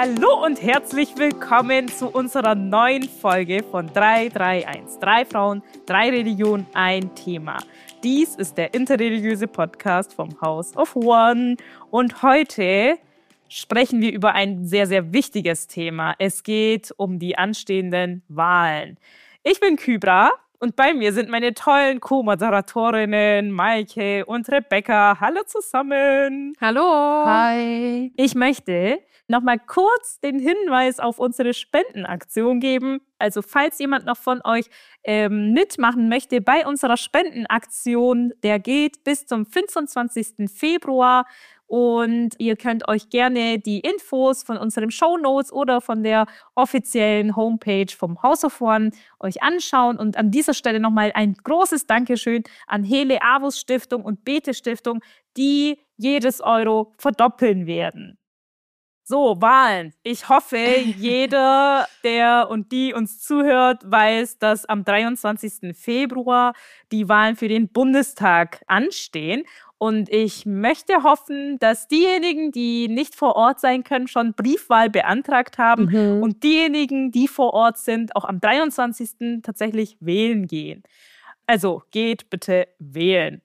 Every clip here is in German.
Hallo und herzlich willkommen zu unserer neuen Folge von 331. 3 Frauen, 3 Religionen, ein Thema. Dies ist der interreligiöse Podcast vom House of One. Und heute sprechen wir über ein sehr, sehr wichtiges Thema. Es geht um die anstehenden Wahlen. Ich bin Kybra und bei mir sind meine tollen Co-Moderatorinnen Maike und Rebecca. Hallo zusammen. Hallo. Hi. Ich möchte nochmal kurz den Hinweis auf unsere Spendenaktion geben. Also falls jemand noch von euch mitmachen möchte bei unserer Spendenaktion, der geht bis zum 25. Februar. Und ihr könnt euch gerne die Infos von unseren Shownotes oder von der offiziellen Homepage vom House of One euch anschauen. Und an dieser Stelle nochmal ein großes Dankeschön an Hele Avus Stiftung und Bete Stiftung, die jedes Euro verdoppeln werden. So, Wahlen. Ich hoffe, jeder, der und die uns zuhört, weiß, dass am 23. Februar die Wahlen für den Bundestag anstehen. Und ich möchte hoffen, dass diejenigen, die nicht vor Ort sein können, schon Briefwahl beantragt haben und diejenigen, die vor Ort sind, auch am 23. tatsächlich wählen gehen. Also geht bitte wählen.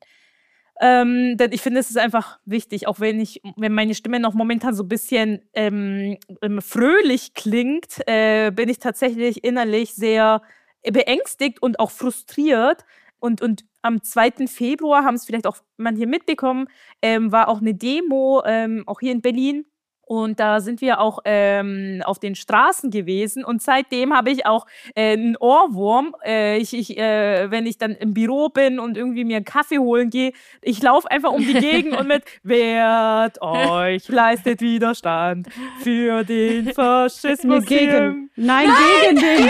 Denn ich finde, es ist einfach wichtig, auch wenn meine Stimme noch momentan so ein bisschen fröhlich klingt, bin ich tatsächlich innerlich sehr beängstigt und auch frustriert. Und am 2. Februar, haben es vielleicht auch manche mitbekommen, war auch eine Demo, auch hier in Berlin. Und da sind wir auch auf den Straßen gewesen. Und seitdem habe ich auch einen Ohrwurm. Wenn ich dann im Büro bin und irgendwie mir einen Kaffee holen gehe, ich laufe einfach um die Gegend und mit Wehrt euch, leistet Widerstand für den Faschismus. Gegen den.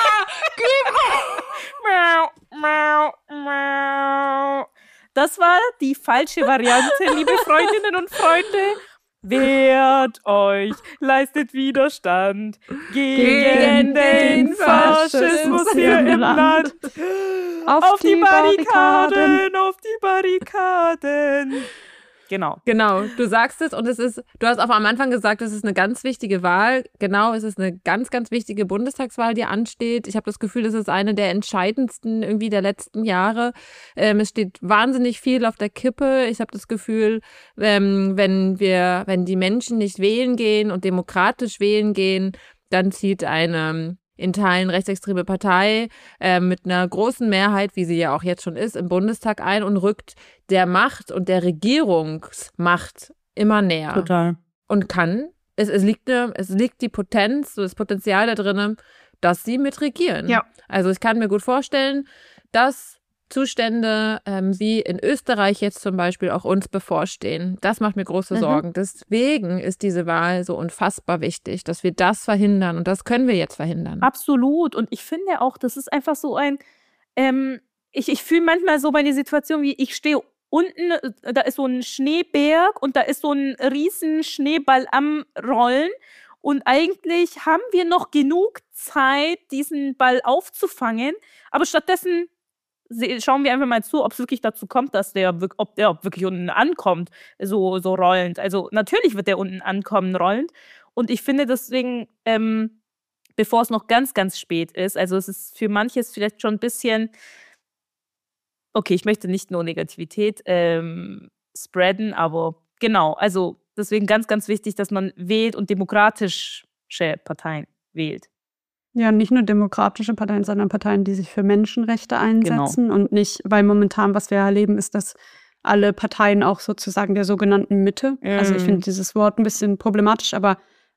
Das war die falsche Variante, liebe Freundinnen und Freunde. Wehrt euch, leistet Widerstand gegen den Faschismus hier im Land. Auf die Barrikaden, auf die Barrikaden. Genau, du sagst es und du hast auch am Anfang gesagt, es ist eine ganz wichtige Wahl. Genau, es ist eine ganz, ganz wichtige Bundestagswahl, die ansteht. Ich habe das Gefühl, es ist eine der entscheidendsten irgendwie der letzten Jahre. Es steht wahnsinnig viel auf der Kippe. Ich habe das Gefühl, wenn die Menschen nicht wählen gehen und demokratisch wählen gehen, dann zieht eine in Teilen rechtsextreme Partei mit einer großen Mehrheit, wie sie ja auch jetzt schon ist, im Bundestag ein und rückt der Macht und der Regierungsmacht immer näher. Total. Und es liegt die Potenz, so das Potenzial da drin, dass sie mitregieren. Ja. Also ich kann mir gut vorstellen, dass Zustände wie in Österreich jetzt zum Beispiel auch uns bevorstehen. Das macht mir große Sorgen. Deswegen ist diese Wahl so unfassbar wichtig, dass wir das verhindern. Und das können wir jetzt verhindern. Absolut. Und ich finde auch, das ist einfach so ich fühle manchmal so meine Situation, wie ich stehe unten, da ist so ein Schneeberg und da ist so ein riesen Schneeball am Rollen. Und eigentlich haben wir noch genug Zeit, diesen Ball aufzufangen. Aber stattdessen schauen wir einfach mal zu, ob es wirklich dazu kommt, ob der wirklich unten ankommt, so rollend. Also natürlich wird der unten ankommen, rollend. Und ich finde deswegen, bevor es noch ganz, ganz spät ist, also es ist für manches vielleicht schon ein bisschen, okay, ich möchte nicht nur Negativität spreaden, aber genau, also deswegen ganz, ganz wichtig, dass man wählt und demokratische Parteien wählt. Ja, nicht nur demokratische Parteien, sondern Parteien, die sich für Menschenrechte einsetzen. Genau. Und nicht, weil momentan, was wir erleben, ist, dass alle Parteien auch sozusagen der sogenannten Mitte, also ich finde dieses Wort ein bisschen problematisch, aber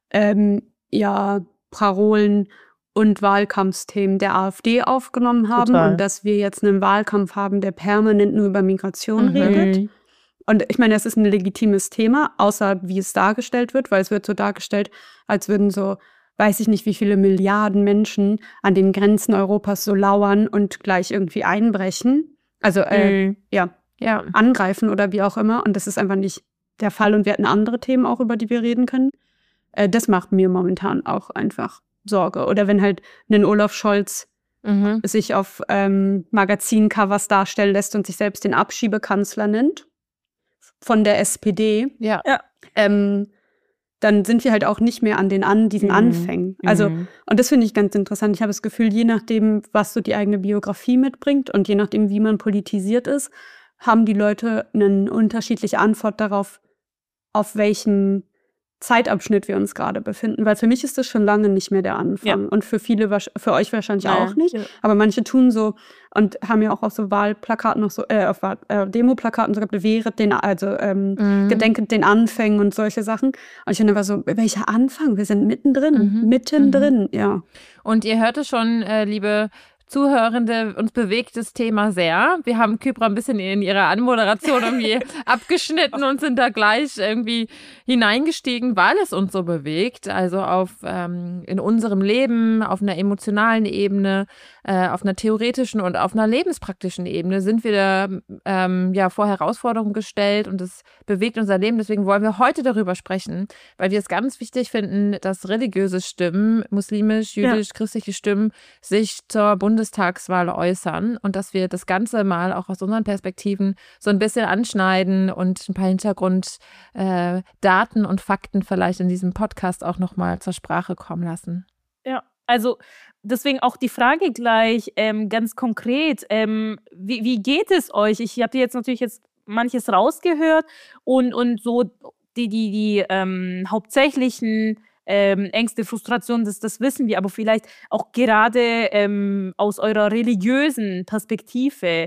Parolen und Wahlkampfsthemen der AfD aufgenommen haben. Total. Und dass wir jetzt einen Wahlkampf haben, der permanent nur über Migration redet. Und ich meine, es ist ein legitimes Thema, außer wie es dargestellt wird, weil es wird so dargestellt, als würden so, weiß ich nicht, wie viele Milliarden Menschen an den Grenzen Europas so lauern und gleich irgendwie einbrechen. Also, angreifen oder wie auch immer. Und das ist einfach nicht der Fall. Und wir hatten andere Themen auch, über die wir reden können. Das macht mir momentan auch einfach Sorge. Oder wenn halt ein Olaf Scholz sich auf Magazincovers darstellen lässt und sich selbst den Abschiebekanzler nennt von der SPD. Ja. dann sind wir halt auch nicht mehr an diesen Anfängen. Also, und das finde ich ganz interessant. Ich habe das Gefühl, je nachdem, was so die eigene Biografie mitbringt und je nachdem, wie man politisiert ist, haben die Leute eine unterschiedliche Antwort darauf, auf welchen Zeitabschnitt wir uns gerade befinden. Weil für mich ist das schon lange nicht mehr der Anfang. Und für viele, für euch wahrscheinlich auch nicht. Ja. Aber manche tun so und haben ja auch auf so Wahlplakaten noch so, auf Demoplakaten so gehabt, gedenket den Anfängen und solche Sachen. Und ich finde aber so, welcher Anfang? Wir sind mittendrin, ja. Und ihr hört es schon, liebe Zuhörende, uns bewegt das Thema sehr. Wir haben Kybra ein bisschen in ihrer Anmoderation irgendwie abgeschnitten und sind da gleich irgendwie hineingestiegen, weil es uns so bewegt. Also in unserem Leben, auf einer emotionalen Ebene, auf einer theoretischen und auf einer lebenspraktischen Ebene sind wir da vor Herausforderungen gestellt und es bewegt unser Leben. Deswegen wollen wir heute darüber sprechen, weil wir es ganz wichtig finden, dass religiöse Stimmen, muslimisch, jüdisch, christliche Stimmen sich zur Bundestagswahl äußern und dass wir das Ganze mal auch aus unseren Perspektiven so ein bisschen anschneiden und ein paar Hintergrunddaten und Fakten vielleicht in diesem Podcast auch nochmal zur Sprache kommen lassen. Ja, also deswegen auch die Frage gleich ganz konkret, wie geht es euch? Ich habe jetzt natürlich manches rausgehört und so die hauptsächlichen Ängste, Frustrationen, das wissen wir, aber vielleicht auch gerade aus eurer religiösen Perspektive.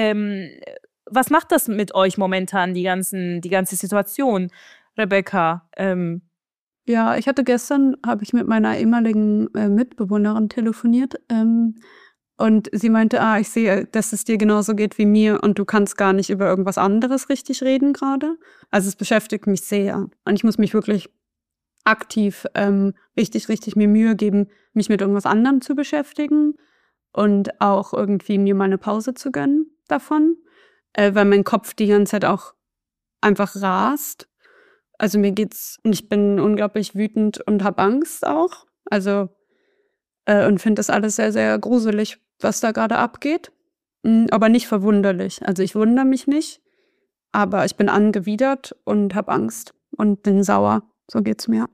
Was macht das mit euch momentan, die ganze Situation, Rebecca? Ja, habe ich mit meiner ehemaligen Mitbewohnerin telefoniert und sie meinte, ich sehe, dass es dir genauso geht wie mir und du kannst gar nicht über irgendwas anderes richtig reden gerade. Also es beschäftigt mich sehr und ich muss mich wirklich aktiv richtig mir Mühe geben, mich mit irgendwas anderem zu beschäftigen und auch irgendwie mir mal eine Pause zu gönnen davon, weil mein Kopf die ganze Zeit auch einfach rast. Also ich bin unglaublich wütend und habe Angst auch. Also und finde das alles sehr, sehr gruselig, was da gerade abgeht. Aber nicht verwunderlich. Also ich wundere mich nicht, aber ich bin angewidert und habe Angst und bin sauer. So geht's mir.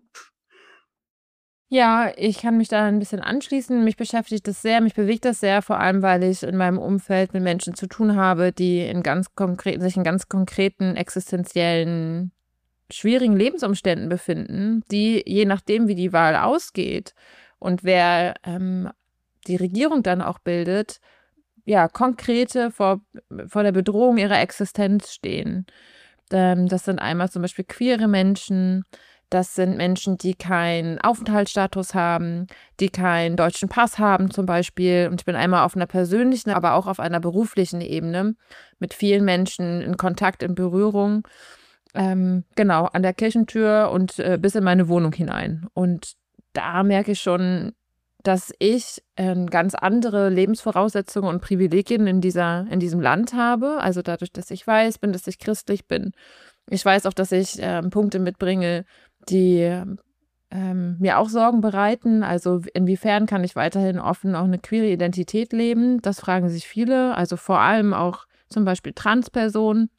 Ja, ich kann mich da ein bisschen anschließen. Mich beschäftigt das sehr, mich bewegt das sehr, vor allem, weil ich in meinem Umfeld mit Menschen zu tun habe, die sich in ganz konkreten, existenziellen, schwierigen Lebensumständen befinden, die, je nachdem, wie die Wahl ausgeht und wer die Regierung dann auch bildet, konkrete vor der Bedrohung ihrer Existenz stehen. Das sind einmal zum Beispiel queere Menschen, das sind Menschen, die keinen Aufenthaltsstatus haben, die keinen deutschen Pass haben zum Beispiel. Und ich bin einmal auf einer persönlichen, aber auch auf einer beruflichen Ebene mit vielen Menschen in Kontakt, in Berührung, an der Kirchentür und bis in meine Wohnung hinein. Und da merke ich schon, dass ich ganz andere Lebensvoraussetzungen und Privilegien in diesem Land habe. Also dadurch, dass ich dass ich christlich bin. Ich weiß auch, dass ich Punkte mitbringe, die mir auch Sorgen bereiten. Also inwiefern kann ich weiterhin offen auch eine queere Identität leben? Das fragen sich viele. Also vor allem auch zum Beispiel Transpersonen.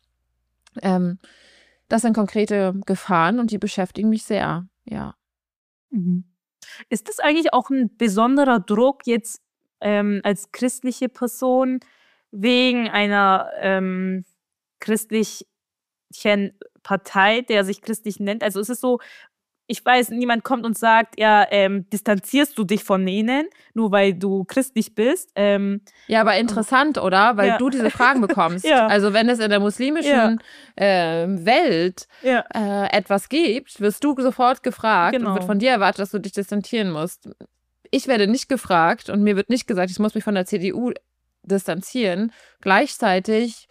Das sind konkrete Gefahren und die beschäftigen mich sehr, ja. Mhm. Ist das eigentlich auch ein besonderer Druck jetzt als christliche Person wegen einer christlichen Partei, der sich christlich nennt? Also ist es so, ich weiß, niemand kommt und sagt, distanzierst du dich von ihnen, nur weil du christlich bist. Ja, aber interessant, oder? Weil du diese Fragen bekommst. Ja. Also wenn es in der muslimischen Welt etwas gibt, wirst du sofort gefragt und wird von dir erwartet, dass du dich distanzieren musst. Ich werde nicht gefragt und mir wird nicht gesagt, ich muss mich von der CDU distanzieren. Gleichzeitig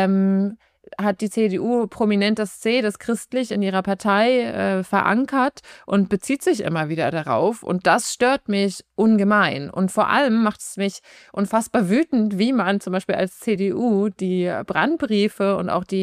hat die CDU prominent das christlich in ihrer Partei verankert und bezieht sich immer wieder darauf. Und das stört mich ungemein. Und vor allem macht es mich unfassbar wütend, wie man zum Beispiel als CDU die Brandbriefe und auch die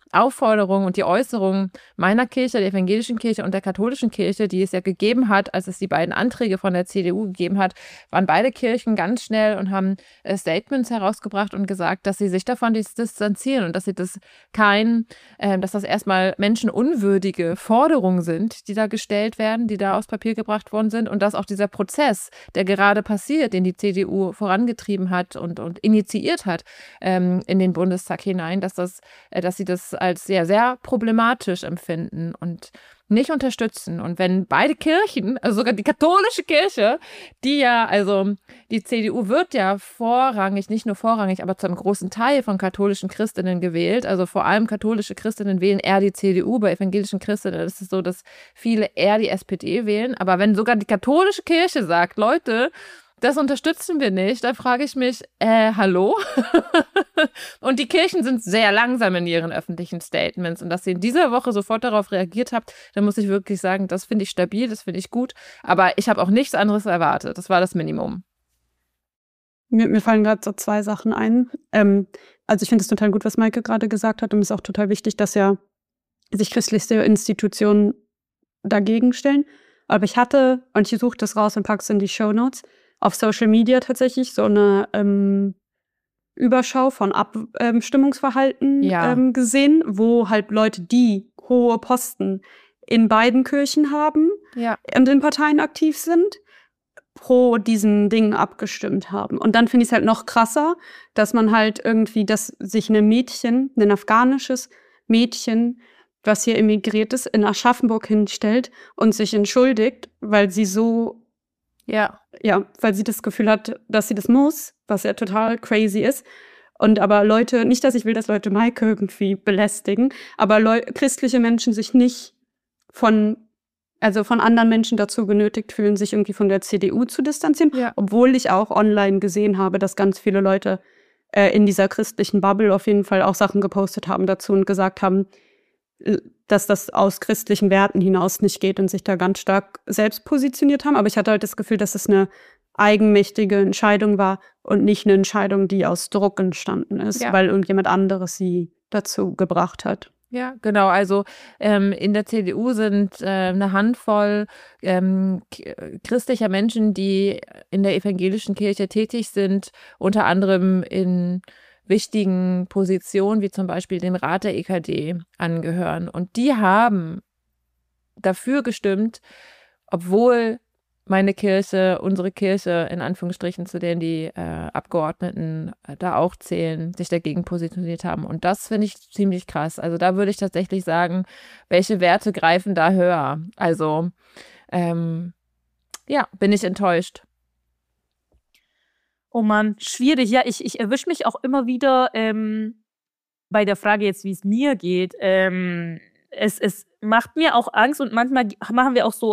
Aufforderungen und die Äußerungen meiner Kirche, der evangelischen Kirche und der katholischen Kirche, die es ja gegeben hat, als es die beiden Anträge von der CDU gegeben hat, waren beide Kirchen ganz schnell und haben Statements herausgebracht und gesagt, dass sie sich davon distanzieren und dass sie das dass das erstmal menschenunwürdige Forderungen sind, die da gestellt werden, die da aufs Papier gebracht worden sind und dass auch dieser Prozess, der gerade passiert, den die CDU vorangetrieben hat und initiiert hat in den Bundestag hinein, dass sie das als sehr, sehr problematisch empfinden und nicht unterstützen. Und wenn beide Kirchen, also sogar die katholische Kirche, die CDU wird ja vorrangig, nicht nur vorrangig, aber zu einem großen Teil von katholischen Christinnen gewählt. Also vor allem katholische Christinnen wählen eher die CDU. Bei evangelischen Christinnen ist es so, dass viele eher die SPD wählen. Aber wenn sogar die katholische Kirche sagt, Leute, das unterstützen wir nicht, da frage ich mich, hallo? Und die Kirchen sind sehr langsam in ihren öffentlichen Statements. Und dass ihr in dieser Woche sofort darauf reagiert habt, dann muss ich wirklich sagen, das finde ich stabil, das finde ich gut. Aber ich habe auch nichts anderes erwartet. Das war das Minimum. Mir fallen gerade so 2 Sachen ein. Also ich finde es total gut, was Maike gerade gesagt hat. Und es ist auch total wichtig, dass ja sich christliche Institutionen dagegen stellen. Aber ich hatte, und ich suche das raus und packe es in die Shownotes, auf Social Media tatsächlich so eine Überschau von Abstimmungsverhalten gesehen, wo halt Leute, die hohe Posten in beiden Kirchen haben und in Parteien aktiv sind, pro diesen Dingen abgestimmt haben. Und dann finde ich es halt noch krasser, dass man halt irgendwie, dass sich ein afghanisches Mädchen, was hier emigriert ist, in Aschaffenburg hinstellt und sich entschuldigt, weil sie weil sie das Gefühl hat, dass sie das muss, was ja total crazy ist. Und aber Leute, nicht, dass ich will, dass Leute Maike irgendwie belästigen, aber christliche Menschen sich nicht von anderen Menschen dazu genötigt fühlen, sich irgendwie von der CDU zu distanzieren. Ja. Obwohl ich auch online gesehen habe, dass ganz viele Leute in dieser christlichen Bubble auf jeden Fall auch Sachen gepostet haben dazu und gesagt haben, dass das aus christlichen Werten hinaus nicht geht und sich da ganz stark selbst positioniert haben. Aber ich hatte halt das Gefühl, dass es eine eigenmächtige Entscheidung war und nicht eine Entscheidung, die aus Druck entstanden ist, weil irgendjemand anderes sie dazu gebracht hat. Ja, genau. Also in der CDU sind eine Handvoll christlicher Menschen, die in der evangelischen Kirche tätig sind, unter anderem in wichtigen Positionen, wie zum Beispiel dem Rat der EKD, angehören. Und die haben dafür gestimmt, obwohl meine Kirche, unsere Kirche, in Anführungsstrichen, zu denen die Abgeordneten da auch zählen, sich dagegen positioniert haben. Und das finde ich ziemlich krass. Also da würde ich tatsächlich sagen, welche Werte greifen da höher? Also bin ich enttäuscht. Oh Mann, schwierig. Ja, ich erwische mich auch immer wieder bei der Frage jetzt, wie es mir geht. Es macht mir auch Angst und manchmal machen wir auch so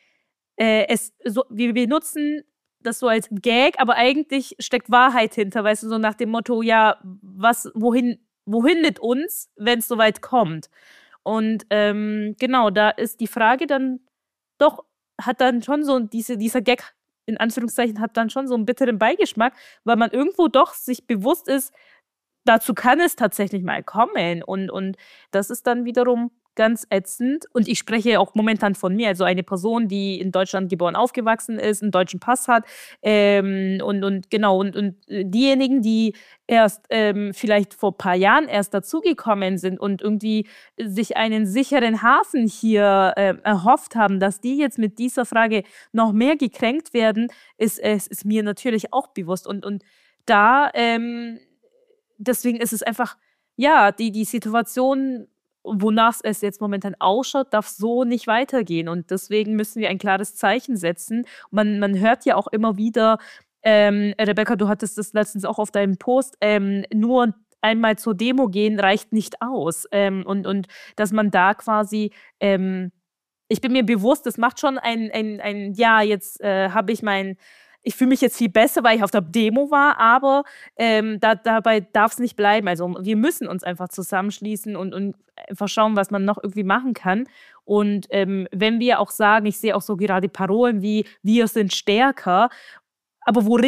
wir benutzen das so als Gag, aber eigentlich steckt Wahrheit hinter, weißt du, so nach dem Motto, ja, wohin mit uns, wenn es soweit kommt? Und genau, da ist die Frage dann doch, hat dann schon so dieser Gag, in Anführungszeichen, hat dann schon so einen bitteren Beigeschmack, weil man irgendwo doch sich bewusst ist, dazu kann es tatsächlich mal kommen. Und das ist dann wiederum ganz ätzend. Und ich spreche auch momentan von mir, also eine Person, die in Deutschland geboren, aufgewachsen ist, einen deutschen Pass hat. Und diejenigen, die erst vielleicht vor ein paar Jahren erst dazugekommen sind und irgendwie sich einen sicheren Hafen hier erhofft haben, dass die jetzt mit dieser Frage noch mehr gekränkt werden, ist mir natürlich auch bewusst. Und da, deswegen ist es einfach, ja, die Situation, wonach es jetzt momentan ausschaut, darf so nicht weitergehen. Und deswegen müssen wir ein klares Zeichen setzen. Man hört ja auch immer wieder, Rebecca, du hattest das letztens auch auf deinem Post, nur einmal zur Demo gehen reicht nicht aus. Und dass man da quasi, ich bin mir bewusst, das macht schon jetzt habe ich ich fühle mich jetzt viel besser, weil ich auf der Demo war, aber dabei darf es nicht bleiben. Also wir müssen uns einfach zusammenschließen und einfach schauen, was man noch irgendwie machen kann. Und wenn wir auch sagen, ich sehe auch so gerade Parolen wie wir sind stärker, aber worin?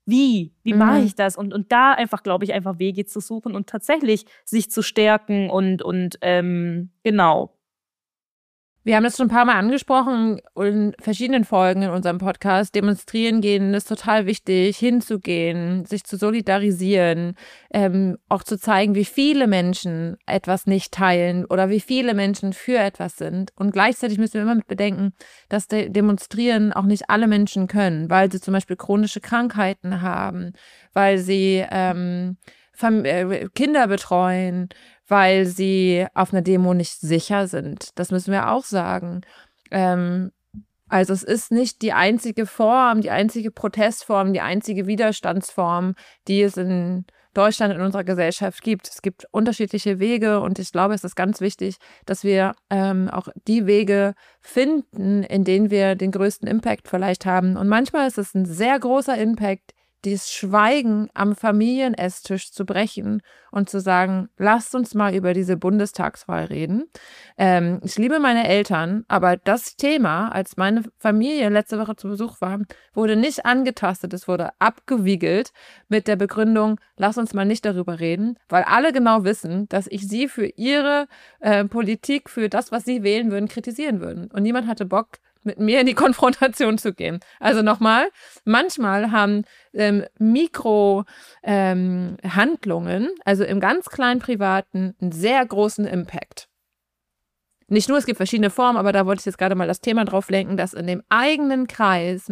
wie mache ich das? Und da einfach, glaube ich, einfach Wege zu suchen und tatsächlich sich zu stärken und genau. Wir haben das schon ein paar Mal angesprochen in verschiedenen Folgen in unserem Podcast. Demonstrieren gehen ist total wichtig, hinzugehen, sich zu solidarisieren, auch zu zeigen, wie viele Menschen etwas nicht teilen oder wie viele Menschen für etwas sind. Und gleichzeitig müssen wir immer mit bedenken, dass Demonstrieren auch nicht alle Menschen können, weil sie zum Beispiel chronische Krankheiten haben, weil sie Kinder betreuen, weil sie auf einer Demo nicht sicher sind. Das müssen wir auch sagen. Also es ist nicht die einzige Form, die einzige Protestform, die einzige Widerstandsform, die es in Deutschland in unserer Gesellschaft gibt. Es gibt unterschiedliche Wege und ich glaube, es ist ganz wichtig, dass wir auch die Wege finden, in denen wir den größten Impact vielleicht haben. Und manchmal ist es ein sehr großer Impact, dieses Schweigen am Familienesstisch zu brechen und zu sagen, lasst uns mal über diese Bundestagswahl reden. Ich liebe meine Eltern, aber das Thema, als meine Familie letzte Woche zu Besuch war, wurde nicht angetastet, es wurde abgewiegelt mit der Begründung, lasst uns mal nicht darüber reden, weil alle genau wissen, dass ich sie für ihre Politik, für das, was sie wählen würden, kritisieren würden. Und niemand hatte Bock, mit mir in die Konfrontation zu gehen. Also nochmal, manchmal haben Mikrohandlungen, also im ganz kleinen Privaten, einen sehr großen Impact. Nicht nur, es gibt verschiedene Formen, aber da wollte ich jetzt gerade mal das Thema drauf lenken, dass in dem eigenen Kreis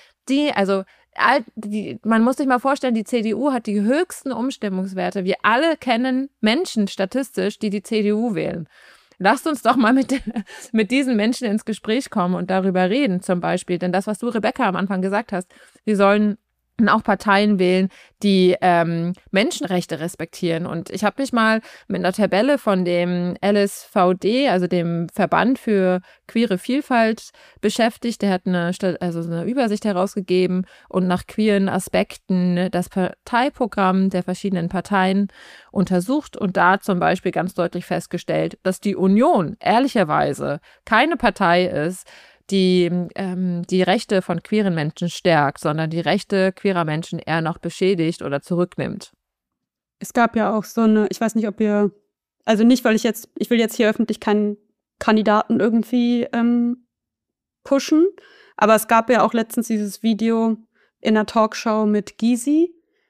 man muss sich mal vorstellen, die CDU hat die höchsten Umstimmungswerte. Wir alle kennen Menschen statistisch, die CDU wählen. Lasst uns doch mal mit diesen Menschen ins Gespräch kommen und darüber reden zum Beispiel. Denn das, was du, Rebecca, am Anfang gesagt hast, wir sollen auch Parteien wählen, die Menschenrechte respektieren. Und ich habe mich mal mit einer Tabelle von dem LSVD, also dem Verband für queere Vielfalt, beschäftigt. Der hat eine Übersicht herausgegeben und nach queeren Aspekten das Parteiprogramm der verschiedenen Parteien untersucht und da zum Beispiel ganz deutlich festgestellt, dass die Union ehrlicherweise keine Partei ist, die Rechte von queeren Menschen stärkt, sondern die Rechte queerer Menschen eher noch beschädigt oder zurücknimmt. Es gab ja auch so eine, ich weiß nicht, ob ihr, also nicht, weil ich will jetzt hier öffentlich keinen Kandidaten irgendwie pushen, aber es gab ja auch letztens dieses Video in einer Talkshow mit Gysi,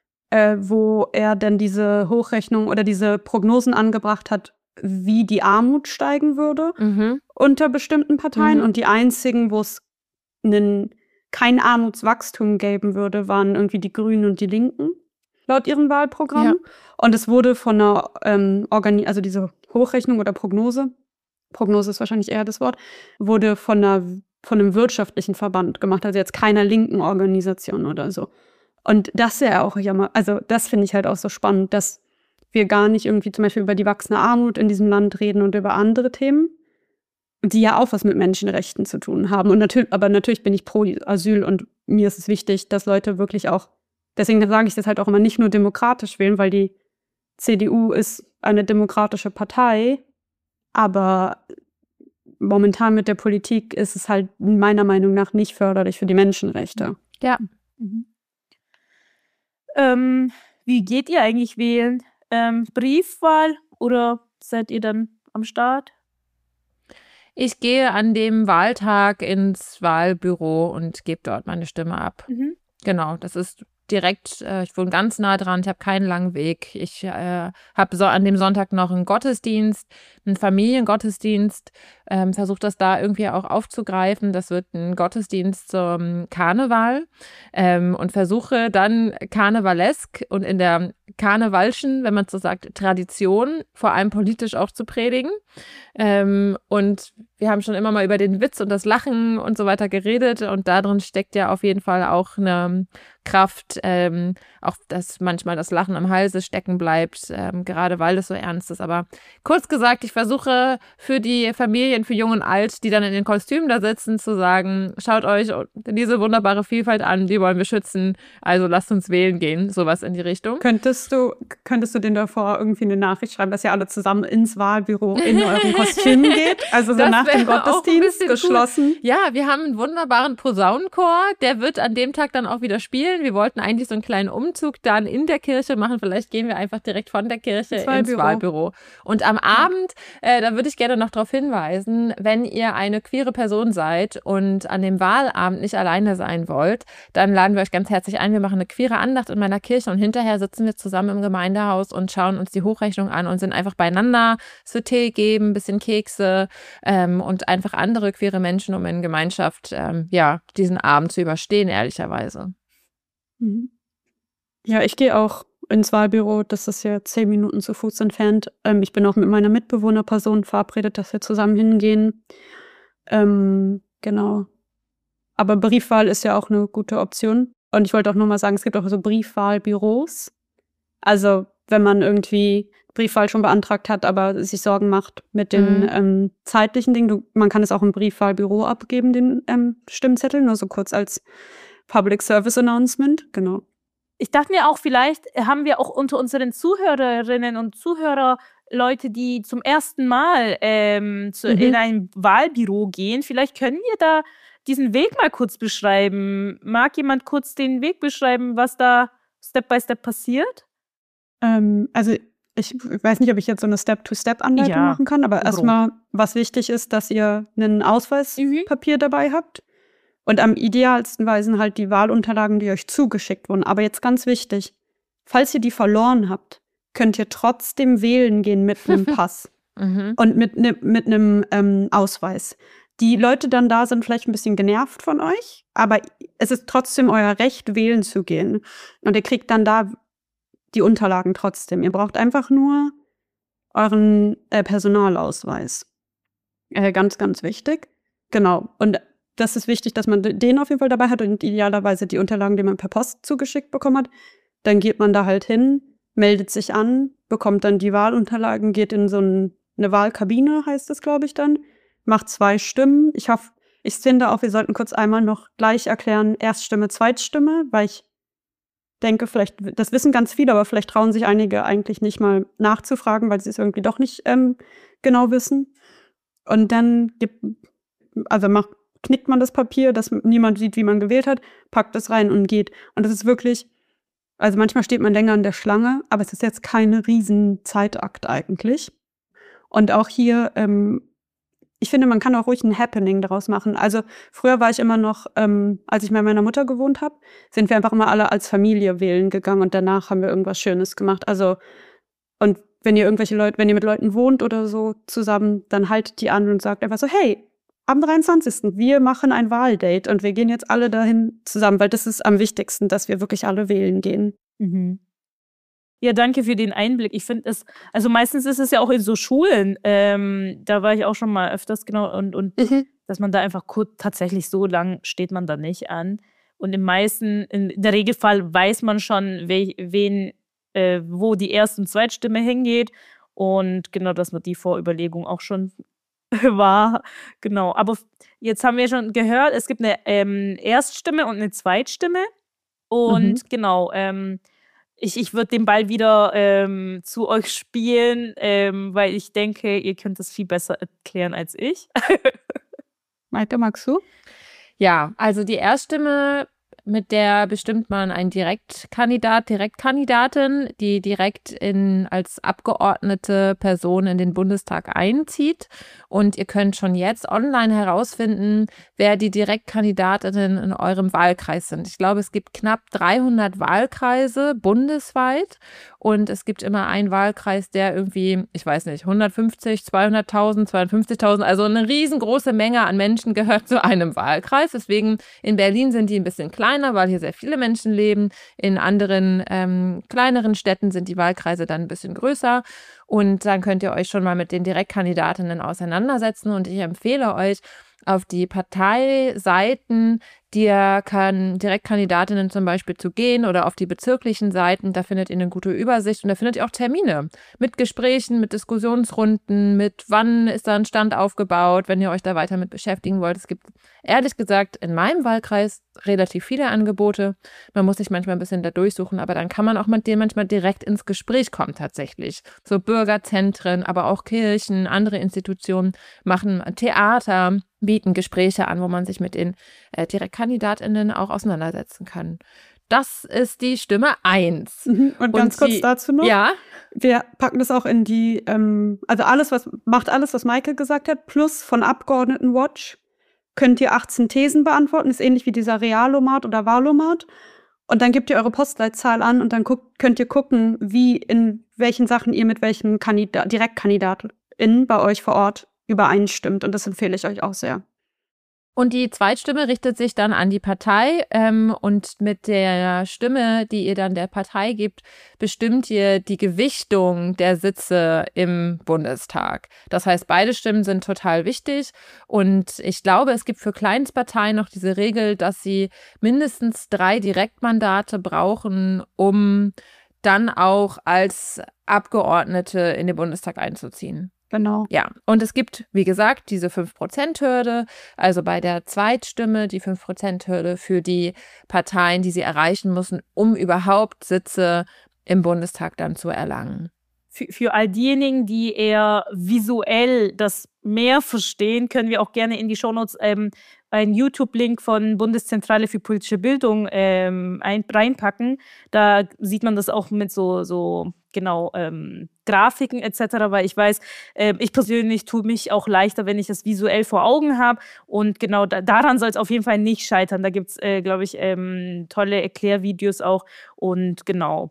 wo er dann diese Hochrechnung oder diese Prognosen angebracht hat, wie die Armut steigen würde unter bestimmten Parteien. Und die einzigen, wo es kein Armutswachstum geben würde, waren irgendwie die Grünen und die Linken, laut ihrem Wahlprogramm. Ja. Und es wurde von einer also diese Hochrechnung oder Prognose ist wahrscheinlich eher das Wort, wurde von einem wirtschaftlichen Verband gemacht, also jetzt keiner linken Organisation oder so. Und das ist ja auch, also das finde ich halt auch so spannend, dass wir gar nicht irgendwie zum Beispiel über die wachsende Armut in diesem Land reden und über andere Themen, die ja auch was mit Menschenrechten zu tun haben. Und natürlich bin ich pro Asyl und mir ist es wichtig, dass Leute wirklich auch, deswegen sage ich das halt auch immer, nicht nur demokratisch wählen, weil die CDU ist eine demokratische Partei, aber momentan mit der Politik ist es halt meiner Meinung nach nicht förderlich für die Menschenrechte. Ja. Wie geht ihr eigentlich wählen? Briefwahl oder seid ihr dann am Start? Ich gehe an dem Wahltag ins Wahlbüro und gebe dort meine Stimme ab. Genau, das ist direkt, ich wohne ganz nah dran, ich habe keinen langen Weg. Ich habe an dem Sonntag noch einen Gottesdienst, einen Familiengottesdienst, versuche das da irgendwie auch aufzugreifen. Das wird ein Gottesdienst zum Karneval und versuche dann karnevalesk und in der karnevalschen, wenn man so sagt, Tradition, vor allem politisch auch zu predigen. Und wir haben schon immer mal über den Witz und das Lachen und so weiter geredet und darin steckt ja auf jeden Fall auch eine Kraft, auch dass manchmal das Lachen am Halse stecken bleibt, gerade weil es so ernst ist. Aber kurz gesagt, ich versuche für die Familien, für Jung und Alt, die dann in den Kostümen da sitzen, zu sagen, schaut euch diese wunderbare Vielfalt an, die wollen wir schützen, also lasst uns wählen gehen, sowas in die Richtung. Könntest du denen davor irgendwie eine Nachricht schreiben, dass ihr alle zusammen ins Wahlbüro in eurem Kostüm geht? Also so nach nach dem Gottesdienst geschlossen. Cool. Ja, wir haben einen wunderbaren Posaunenchor, der wird an dem Tag dann auch wieder spielen. Wir wollten eigentlich so einen kleinen Umzug dann in der Kirche machen. Vielleicht gehen wir einfach direkt von der Kirche ins Wahlbüro. Und am Abend, da würde ich gerne noch darauf hinweisen, wenn ihr eine queere Person seid und an dem Wahlabend nicht alleine sein wollt, dann laden wir euch ganz herzlich ein. Wir machen eine queere Andacht in meiner Kirche und hinterher sitzen wir zusammen im Gemeindehaus und schauen uns die Hochrechnung an und sind einfach beieinander, es wird Tee geben, ein bisschen Kekse und einfach andere queere Menschen, um in Gemeinschaft diesen Abend zu überstehen, ehrlicherweise. Ja, ich gehe auch ins Wahlbüro, das ist ja 10 Minuten zu Fuß entfernt. Ich bin auch mit meiner Mitbewohnerperson verabredet, dass wir zusammen hingehen. Genau. Aber Briefwahl ist ja auch eine gute Option. Und ich wollte auch nur mal sagen, es gibt auch so Briefwahlbüros. Also wenn man irgendwie Briefwahl schon beantragt hat, aber sich Sorgen macht mit den zeitlichen Dingen. Man kann es auch im Briefwahlbüro abgeben, den Stimmzettel, nur so kurz als Public Service Announcement. Genau. Ich dachte mir auch, vielleicht haben wir auch unter unseren Zuhörerinnen und Zuhörer Leute, die zum ersten Mal in ein Wahlbüro gehen. Vielleicht können wir da diesen Weg mal kurz beschreiben. Mag jemand kurz den Weg beschreiben, was da Step by Step passiert? Also ich weiß nicht, ob ich jetzt so eine Step-to-Step-Anleitung machen kann, aber erstmal, was wichtig ist, dass ihr ein Ausweispapier dabei habt. Und am idealsten weisen halt die Wahlunterlagen, die euch zugeschickt wurden. Aber jetzt ganz wichtig, falls ihr die verloren habt, könnt ihr trotzdem wählen gehen mit einem Pass und mit einem Ausweis. Die Leute dann da sind vielleicht ein bisschen genervt von euch, aber es ist trotzdem euer Recht, wählen zu gehen. Und ihr kriegt dann da die Unterlagen trotzdem. Ihr braucht einfach nur euren Personalausweis. Ganz, ganz wichtig. Genau. Und das ist wichtig, dass man den auf jeden Fall dabei hat und idealerweise die Unterlagen, die man per Post zugeschickt bekommen hat. Dann geht man da halt hin, meldet sich an, bekommt dann die Wahlunterlagen, geht in so eine Wahlkabine, heißt es, glaube ich, dann, macht 2 Stimmen. Ich finde auch, wir sollten kurz einmal noch gleich erklären, Erststimme, Zweitstimme, weil ich denke, vielleicht, das wissen ganz viele, aber vielleicht trauen sich einige eigentlich nicht mal nachzufragen, weil sie es irgendwie doch nicht genau wissen. Und dann knickt man das Papier, dass niemand sieht, wie man gewählt hat, packt es rein und geht. Und das ist wirklich, also manchmal steht man länger in der Schlange, aber es ist jetzt keine riesen Zeitakt eigentlich. Und auch hier, ich finde, man kann auch ruhig ein Happening daraus machen. Also früher war ich immer noch, als ich bei meiner Mutter gewohnt habe, sind wir einfach immer alle als Familie wählen gegangen und danach haben wir irgendwas Schönes gemacht. Also, und wenn ihr mit Leuten wohnt oder so zusammen, dann haltet die an und sagt einfach so, hey, am 23. wir machen ein Wahldate und wir gehen jetzt alle dahin zusammen, weil das ist am wichtigsten, dass wir wirklich alle wählen gehen. Ja, danke für den Einblick. Ich finde es, also meistens ist es ja auch in so Schulen, da war ich auch schon mal öfters, genau, und dass man da einfach kurz, tatsächlich so lang steht man da nicht an. Und in der Regelfall weiß man schon, wo die Erst- und Zweitstimme hingeht. Und genau, dass man die Vorüberlegung auch schon war. Genau. Aber jetzt haben wir schon gehört, es gibt eine Erststimme und eine Zweitstimme. Und genau, ich würde den Ball wieder zu euch spielen, weil ich denke, ihr könnt das viel besser erklären als ich. Maite, magst du? Ja, also die Erststimme, mit der bestimmt man einen Direktkandidatin, die direkt als Abgeordnete Person in den Bundestag einzieht. Und ihr könnt schon jetzt online herausfinden, wer die Direktkandidatinnen in eurem Wahlkreis sind. Ich glaube, es gibt knapp 300 Wahlkreise bundesweit und es gibt immer einen Wahlkreis, der irgendwie, ich weiß nicht, 150, 200.000, 250.000, also eine riesengroße Menge an Menschen gehört zu einem Wahlkreis. Deswegen in Berlin sind die ein bisschen kleiner, weil hier sehr viele Menschen leben. In anderen kleineren Städten sind die Wahlkreise dann ein bisschen größer. Und dann könnt ihr euch schon mal mit den Direktkandidatinnen auseinandersetzen. Und ich empfehle euch, auf die Parteiseiten Direktkandidatinnen zum Beispiel zu gehen oder auf die bezirklichen Seiten. Da findet ihr eine gute Übersicht und da findet ihr auch Termine mit Gesprächen, mit Diskussionsrunden, mit wann ist da ein Stand aufgebaut, wenn ihr euch da weiter mit beschäftigen wollt. Es gibt ehrlich gesagt in meinem Wahlkreis relativ viele Angebote. Man muss sich manchmal ein bisschen da durchsuchen, aber dann kann man auch mit denen manchmal direkt ins Gespräch kommen tatsächlich. So Bürgerzentren, aber auch Kirchen, andere Institutionen machen Theater, bieten Gespräche an, wo man sich mit den DirektkandidatInnen auch auseinandersetzen kann. Das ist die Stimme 1. Und ganz kurz dazu noch. Ja. Wir packen das auch in die, also alles, was Maike gesagt hat, plus von Abgeordnetenwatch könnt ihr 18 Thesen beantworten. Ist ähnlich wie dieser Realomat oder Wahlomat. Und dann gebt ihr eure Postleitzahl an und dann könnt ihr gucken, wie in welchen Sachen ihr mit welchen DirektkandidatInnen bei euch vor Ort übereinstimmt. Und das empfehle ich euch auch sehr. Und die Zweitstimme richtet sich dann an die Partei und mit der Stimme, die ihr dann der Partei gibt, bestimmt ihr die Gewichtung der Sitze im Bundestag. Das heißt, beide Stimmen sind total wichtig und ich glaube, es gibt für Kleinstparteien noch diese Regel, dass sie mindestens 3 Direktmandate brauchen, um dann auch als Abgeordnete in den Bundestag einzuziehen. Genau. Ja, und es gibt, wie gesagt, diese 5%-Hürde, also bei der Zweitstimme die 5%-Hürde für die Parteien, die sie erreichen müssen, um überhaupt Sitze im Bundestag dann zu erlangen. Für all diejenigen, die eher visuell das mehr verstehen, können wir auch gerne in die Shownotes einen YouTube-Link von Bundeszentrale für politische Bildung reinpacken. Da sieht man das auch mit so Grafiken etc., weil ich weiß, ich persönlich tue mich auch leichter, wenn ich das visuell vor Augen habe und genau daran soll es auf jeden Fall nicht scheitern. Da gibt es, glaube ich, tolle Erklärvideos auch und genau.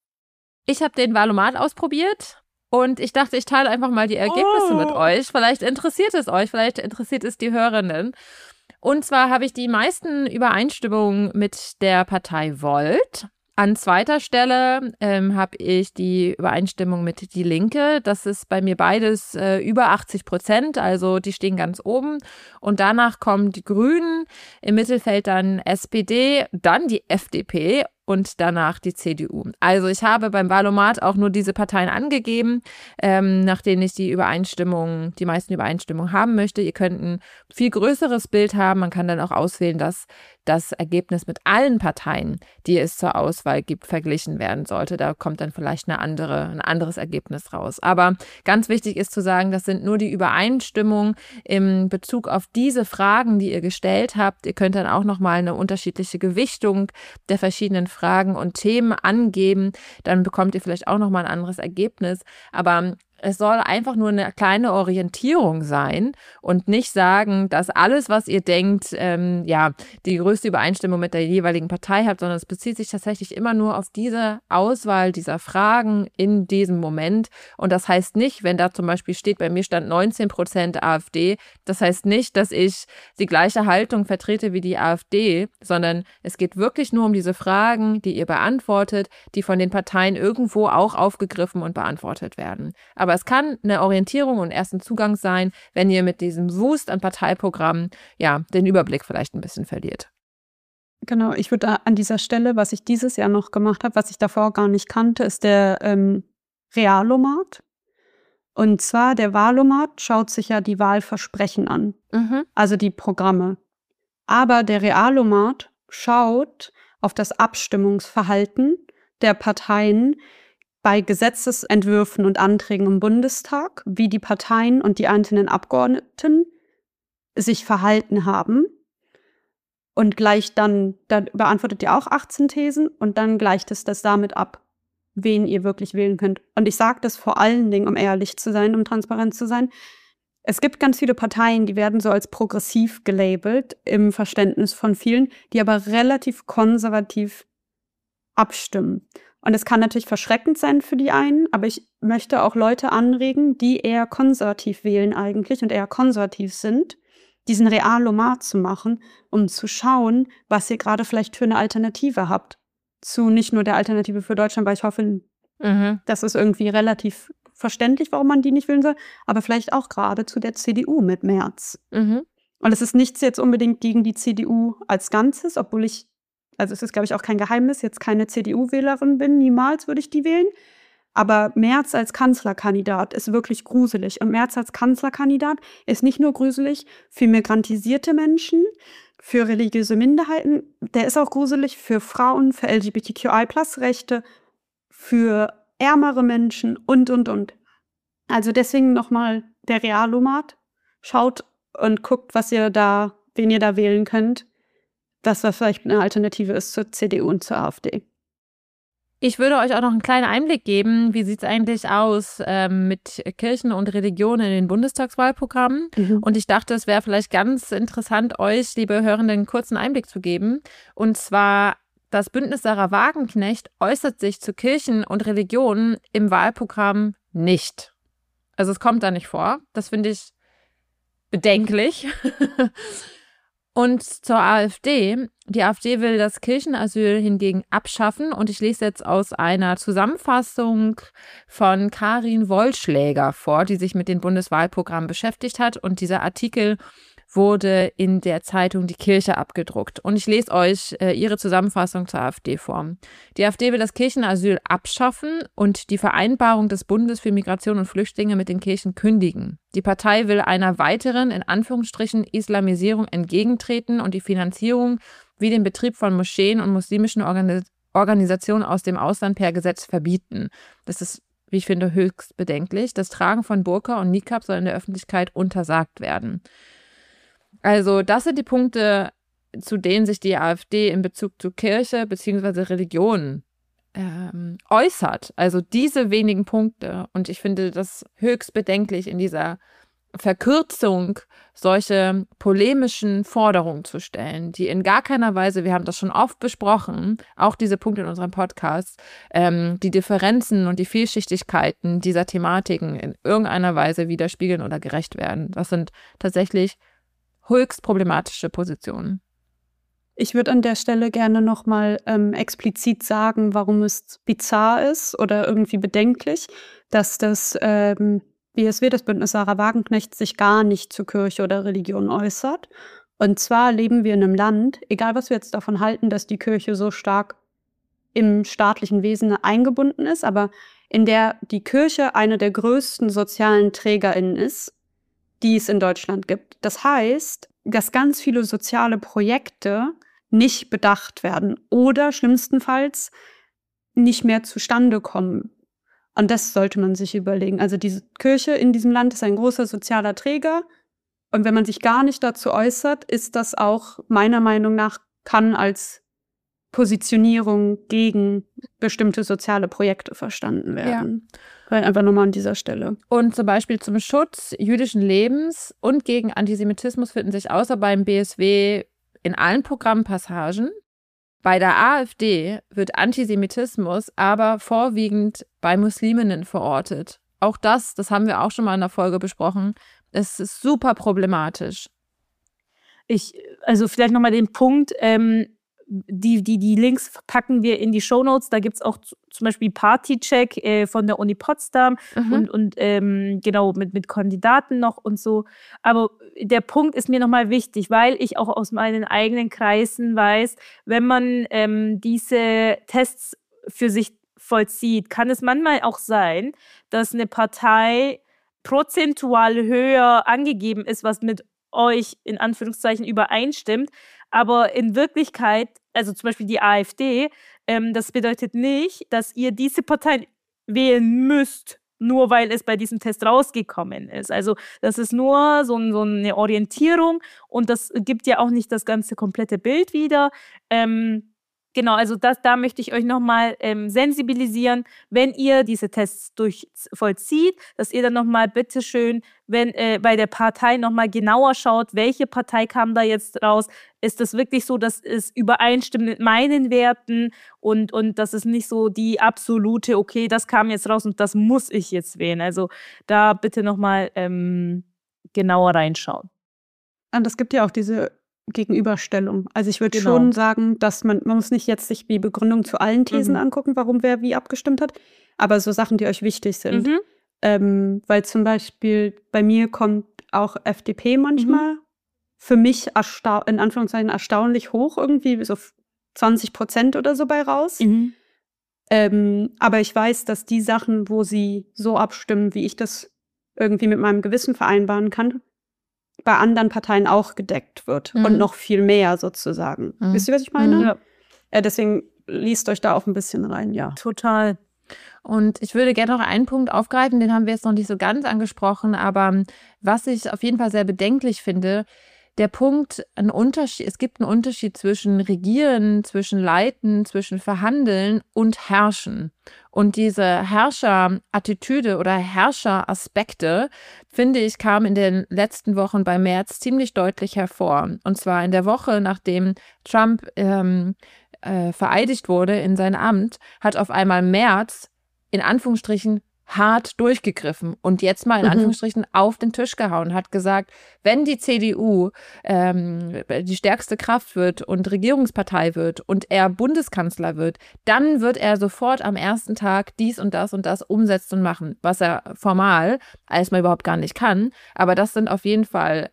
Ich habe den Wahlomat ausprobiert und ich dachte, ich teile einfach mal die Ergebnisse mit euch. Vielleicht interessiert es euch, vielleicht interessiert es die Hörenden. Und zwar habe ich die meisten Übereinstimmungen mit der Partei Volt. An zweiter Stelle habe ich die Übereinstimmung mit Die Linke. Das ist bei mir beides über 80%, also die stehen ganz oben. Und danach kommen die Grünen, im Mittelfeld dann SPD, dann die FDP und danach die CDU. Also ich habe beim Wahlomat auch nur diese Parteien angegeben, nach denen ich die meisten Übereinstimmungen haben möchte. Ihr könnt ein viel größeres Bild haben. Man kann dann auch auswählen, dass das Ergebnis mit allen Parteien, die es zur Auswahl gibt, verglichen werden sollte. Da kommt dann vielleicht ein anderes Ergebnis raus. Aber ganz wichtig ist zu sagen, das sind nur die Übereinstimmungen in Bezug auf diese Fragen, die ihr gestellt habt. Ihr könnt dann auch nochmal eine unterschiedliche Gewichtung der verschiedenen Fragen und Themen angeben. Dann bekommt ihr vielleicht auch nochmal ein anderes Ergebnis. Aber es soll einfach nur eine kleine Orientierung sein und nicht sagen, dass alles, was ihr denkt, die größte Übereinstimmung mit der jeweiligen Partei habt, sondern es bezieht sich tatsächlich immer nur auf diese Auswahl dieser Fragen in diesem Moment. Und das heißt nicht, wenn da zum Beispiel steht, bei mir stand 19% AfD, das heißt nicht, dass ich die gleiche Haltung vertrete wie die AfD, sondern es geht wirklich nur um diese Fragen, die ihr beantwortet, die von den Parteien irgendwo auch aufgegriffen und beantwortet werden. Aber es kann eine Orientierung und ersten Zugang sein, wenn ihr mit diesem Wust an Parteiprogrammen den Überblick vielleicht ein bisschen verliert. Genau, ich würde an dieser Stelle, was ich dieses Jahr noch gemacht habe, was ich davor gar nicht kannte, ist der Realomat. Und zwar der Wahlomat schaut sich ja die Wahlversprechen an, also die Programme. Aber der Realomat schaut auf das Abstimmungsverhalten der Parteien bei Gesetzesentwürfen und Anträgen im Bundestag, wie die Parteien und die einzelnen Abgeordneten sich verhalten haben. Und gleich dann beantwortet ihr auch 18 Thesen und dann gleicht es das damit ab, wen ihr wirklich wählen könnt. Und ich sage das vor allen Dingen, um ehrlich zu sein, um transparent zu sein. Es gibt ganz viele Parteien, die werden so als progressiv gelabelt im Verständnis von vielen, die aber relativ konservativ abstimmen. Und es kann natürlich verschreckend sein für die einen, aber ich möchte auch Leute anregen, die eher konservativ wählen eigentlich und eher konservativ sind, diesen Realomat zu machen, um zu schauen, was ihr gerade vielleicht für eine Alternative habt. Zu nicht nur der Alternative für Deutschland, weil ich hoffe, das ist irgendwie relativ verständlich, warum man die nicht wählen soll, aber vielleicht auch gerade zu der CDU mit Merz. Und es ist nichts jetzt unbedingt gegen die CDU als Ganzes, obwohl es ist, glaube ich, auch kein Geheimnis, jetzt keine CDU-Wählerin bin, niemals würde ich die wählen. Aber Merz als Kanzlerkandidat ist wirklich gruselig. Und Merz als Kanzlerkandidat ist nicht nur gruselig für migrantisierte Menschen, für religiöse Minderheiten, der ist auch gruselig für Frauen, für LGBTQI+-Rechte, für ärmere Menschen und. Also deswegen nochmal der Realomat. Schaut und guckt, wen ihr da wählen könnt. Das, was vielleicht eine Alternative ist zur CDU und zur AfD. Ich würde euch auch noch einen kleinen Einblick geben, wie sieht es eigentlich aus mit Kirchen und Religionen in den Bundestagswahlprogrammen. Und ich dachte, es wäre vielleicht ganz interessant, euch, liebe Hörenden, einen kurzen Einblick zu geben. Und zwar, das Bündnis Sarah Wagenknecht äußert sich zu Kirchen und Religionen im Wahlprogramm nicht. Also es kommt da nicht vor. Das finde ich bedenklich. Und zur AfD. Die AfD will das Kirchenasyl hingegen abschaffen. Und ich lese jetzt aus einer Zusammenfassung von Karin Wollschläger vor, die sich mit den Bundeswahlprogrammen beschäftigt hat. Und dieser Artikel wurde in der Zeitung Die Kirche abgedruckt. Und ich lese euch ihre Zusammenfassung zur AfD vor. Die AfD will das Kirchenasyl abschaffen und die Vereinbarung des Bundes für Migration und Flüchtlinge mit den Kirchen kündigen. Die Partei will einer weiteren, in Anführungsstrichen, Islamisierung entgegentreten und die Finanzierung wie den Betrieb von Moscheen und muslimischen Organisationen aus dem Ausland per Gesetz verbieten. Das ist, wie ich finde, höchst bedenklich. Das Tragen von Burka und Niqab soll in der Öffentlichkeit untersagt werden. Also das sind die Punkte, zu denen sich die AfD in Bezug zu Kirche bzw. Religion äußert. Also diese wenigen Punkte. Und ich finde das höchst bedenklich, in dieser Verkürzung solche polemischen Forderungen zu stellen, die in gar keiner Weise, wir haben das schon oft besprochen, auch diese Punkte in unserem Podcast, die Differenzen und die Vielschichtigkeiten dieser Thematiken in irgendeiner Weise widerspiegeln oder gerecht werden. Das sind tatsächlich höchst problematische Positionen. Ich würde an der Stelle gerne nochmal explizit sagen, warum es bizarr ist oder irgendwie bedenklich, dass das BSW, das Bündnis Sarah Wagenknecht, sich gar nicht zu Kirche oder Religion äußert. Und zwar leben wir in einem Land, egal was wir jetzt davon halten, dass die Kirche so stark im staatlichen Wesen eingebunden ist, aber in der die Kirche eine der größten sozialen TrägerInnen ist, die es in Deutschland gibt. Das heißt, dass ganz viele soziale Projekte nicht bedacht werden oder schlimmstenfalls nicht mehr zustande kommen. Und das sollte man sich überlegen. Also diese Kirche in diesem Land ist ein großer sozialer Träger. Und wenn man sich gar nicht dazu äußert, ist das auch meiner Meinung nach, kann als Positionierung gegen bestimmte soziale Projekte verstanden werden. Ja. Einfach nochmal an dieser Stelle. Und zum Beispiel zum Schutz jüdischen Lebens und gegen Antisemitismus finden sich außer beim BSW in allen Programmpassagen. Bei der AfD wird Antisemitismus aber vorwiegend bei Musliminnen verortet. Auch das haben wir auch schon mal in der Folge besprochen. Es ist super problematisch. Also vielleicht nochmal den Punkt, die Links packen wir in die Shownotes. Da gibt es auch zum Beispiel Partycheck von der Uni Potsdam und genau mit Kandidaten noch und so. Aber der Punkt ist mir nochmal wichtig, weil ich auch aus meinen eigenen Kreisen weiß, wenn man diese Tests für sich vollzieht, kann es manchmal auch sein, dass eine Partei prozentual höher angegeben ist, was mit euch in Anführungszeichen übereinstimmt, aber in Wirklichkeit, also zum Beispiel die AfD, das bedeutet nicht, dass ihr diese Partei wählen müsst, nur weil es bei diesem Test rausgekommen ist. Also das ist nur so eine Orientierung und das gibt ja auch nicht das ganze komplette Bild wieder. Genau, also da möchte ich euch nochmal sensibilisieren, wenn ihr diese Tests vollzieht, dass ihr dann nochmal bitteschön, wenn bei der Partei nochmal genauer schaut, welche Partei kam da jetzt raus. Ist das wirklich so, dass es übereinstimmt mit meinen Werten und das ist nicht so die absolute, okay, das kam jetzt raus und das muss ich jetzt wählen. Also da bitte nochmal genauer reinschauen. Und es gibt ja auch diese Gegenüberstellung. Also ich würde schon sagen, dass man muss nicht jetzt sich die Begründung zu allen Thesen angucken, warum wer wie abgestimmt hat, aber so Sachen, die euch wichtig sind. Weil zum Beispiel bei mir kommt auch FDP manchmal für mich in Anführungszeichen erstaunlich hoch, irgendwie so 20% oder so bei raus. Aber ich weiß, dass die Sachen, wo sie so abstimmen, wie ich das irgendwie mit meinem Gewissen vereinbaren kann, bei anderen Parteien auch gedeckt wird. Und noch viel mehr sozusagen. Wisst ihr, was ich meine? Ja. Deswegen liest euch da auch ein bisschen rein, ja. Total. Und ich würde gerne noch einen Punkt aufgreifen, den haben wir jetzt noch nicht so ganz angesprochen, aber was ich auf jeden Fall sehr bedenklich finde, der Punkt, es gibt einen Unterschied zwischen Regieren, zwischen Leiten, zwischen Verhandeln und Herrschen. Und diese Herrscherattitüde oder Herrscheraspekte, finde ich, kamen in den letzten Wochen bei Merz ziemlich deutlich hervor. Und zwar in der Woche, nachdem Trump vereidigt wurde in sein Amt, hat auf einmal Merz in Anführungsstrichen hart durchgegriffen und jetzt mal in Anführungsstrichen auf den Tisch gehauen, hat gesagt, wenn die CDU die stärkste Kraft wird und Regierungspartei wird und er Bundeskanzler wird, dann wird er sofort am ersten Tag dies und das umsetzen und machen, was er formal erstmal überhaupt gar nicht kann. Aber das sind auf jeden Fall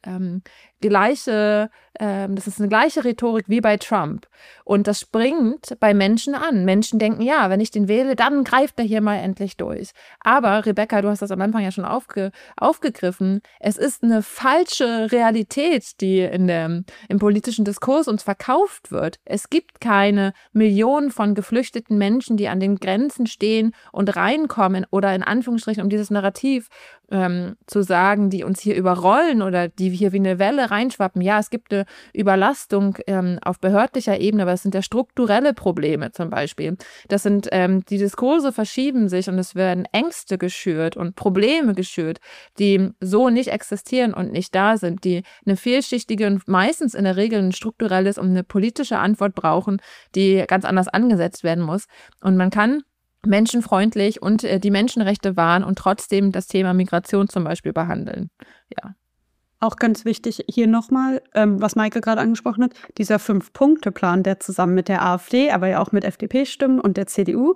das ist eine gleiche Rhetorik wie bei Trump. Und das springt bei Menschen an. Menschen denken, ja, wenn ich den wähle, dann greift er hier mal endlich durch. Aber, Rebecca, du hast das am Anfang ja schon aufgegriffen, es ist eine falsche Realität, die im politischen Diskurs uns verkauft wird. Es gibt keine Millionen von geflüchteten Menschen, die an den Grenzen stehen und reinkommen oder in Anführungsstrichen, um dieses Narrativ zu sagen, die uns hier überrollen oder die hier wie eine Welle reinschwappen. Ja, es gibt eine Überlastung auf behördlicher Ebene, aber es sind ja strukturelle Probleme zum Beispiel. Das sind, die Diskurse verschieben sich und es werden Ängste geschürt und Probleme geschürt, die so nicht existieren und nicht da sind, die eine vielschichtige und meistens in der Regel ein strukturelles und eine politische Antwort brauchen, die ganz anders angesetzt werden muss. Und man kann menschenfreundlich und die Menschenrechte wahren und trotzdem das Thema Migration zum Beispiel behandeln. Ja. Auch ganz wichtig hier nochmal, was Maike gerade angesprochen hat, dieser 5-Punkte-Plan, der zusammen mit der AfD, aber ja auch mit FDP-Stimmen und der CDU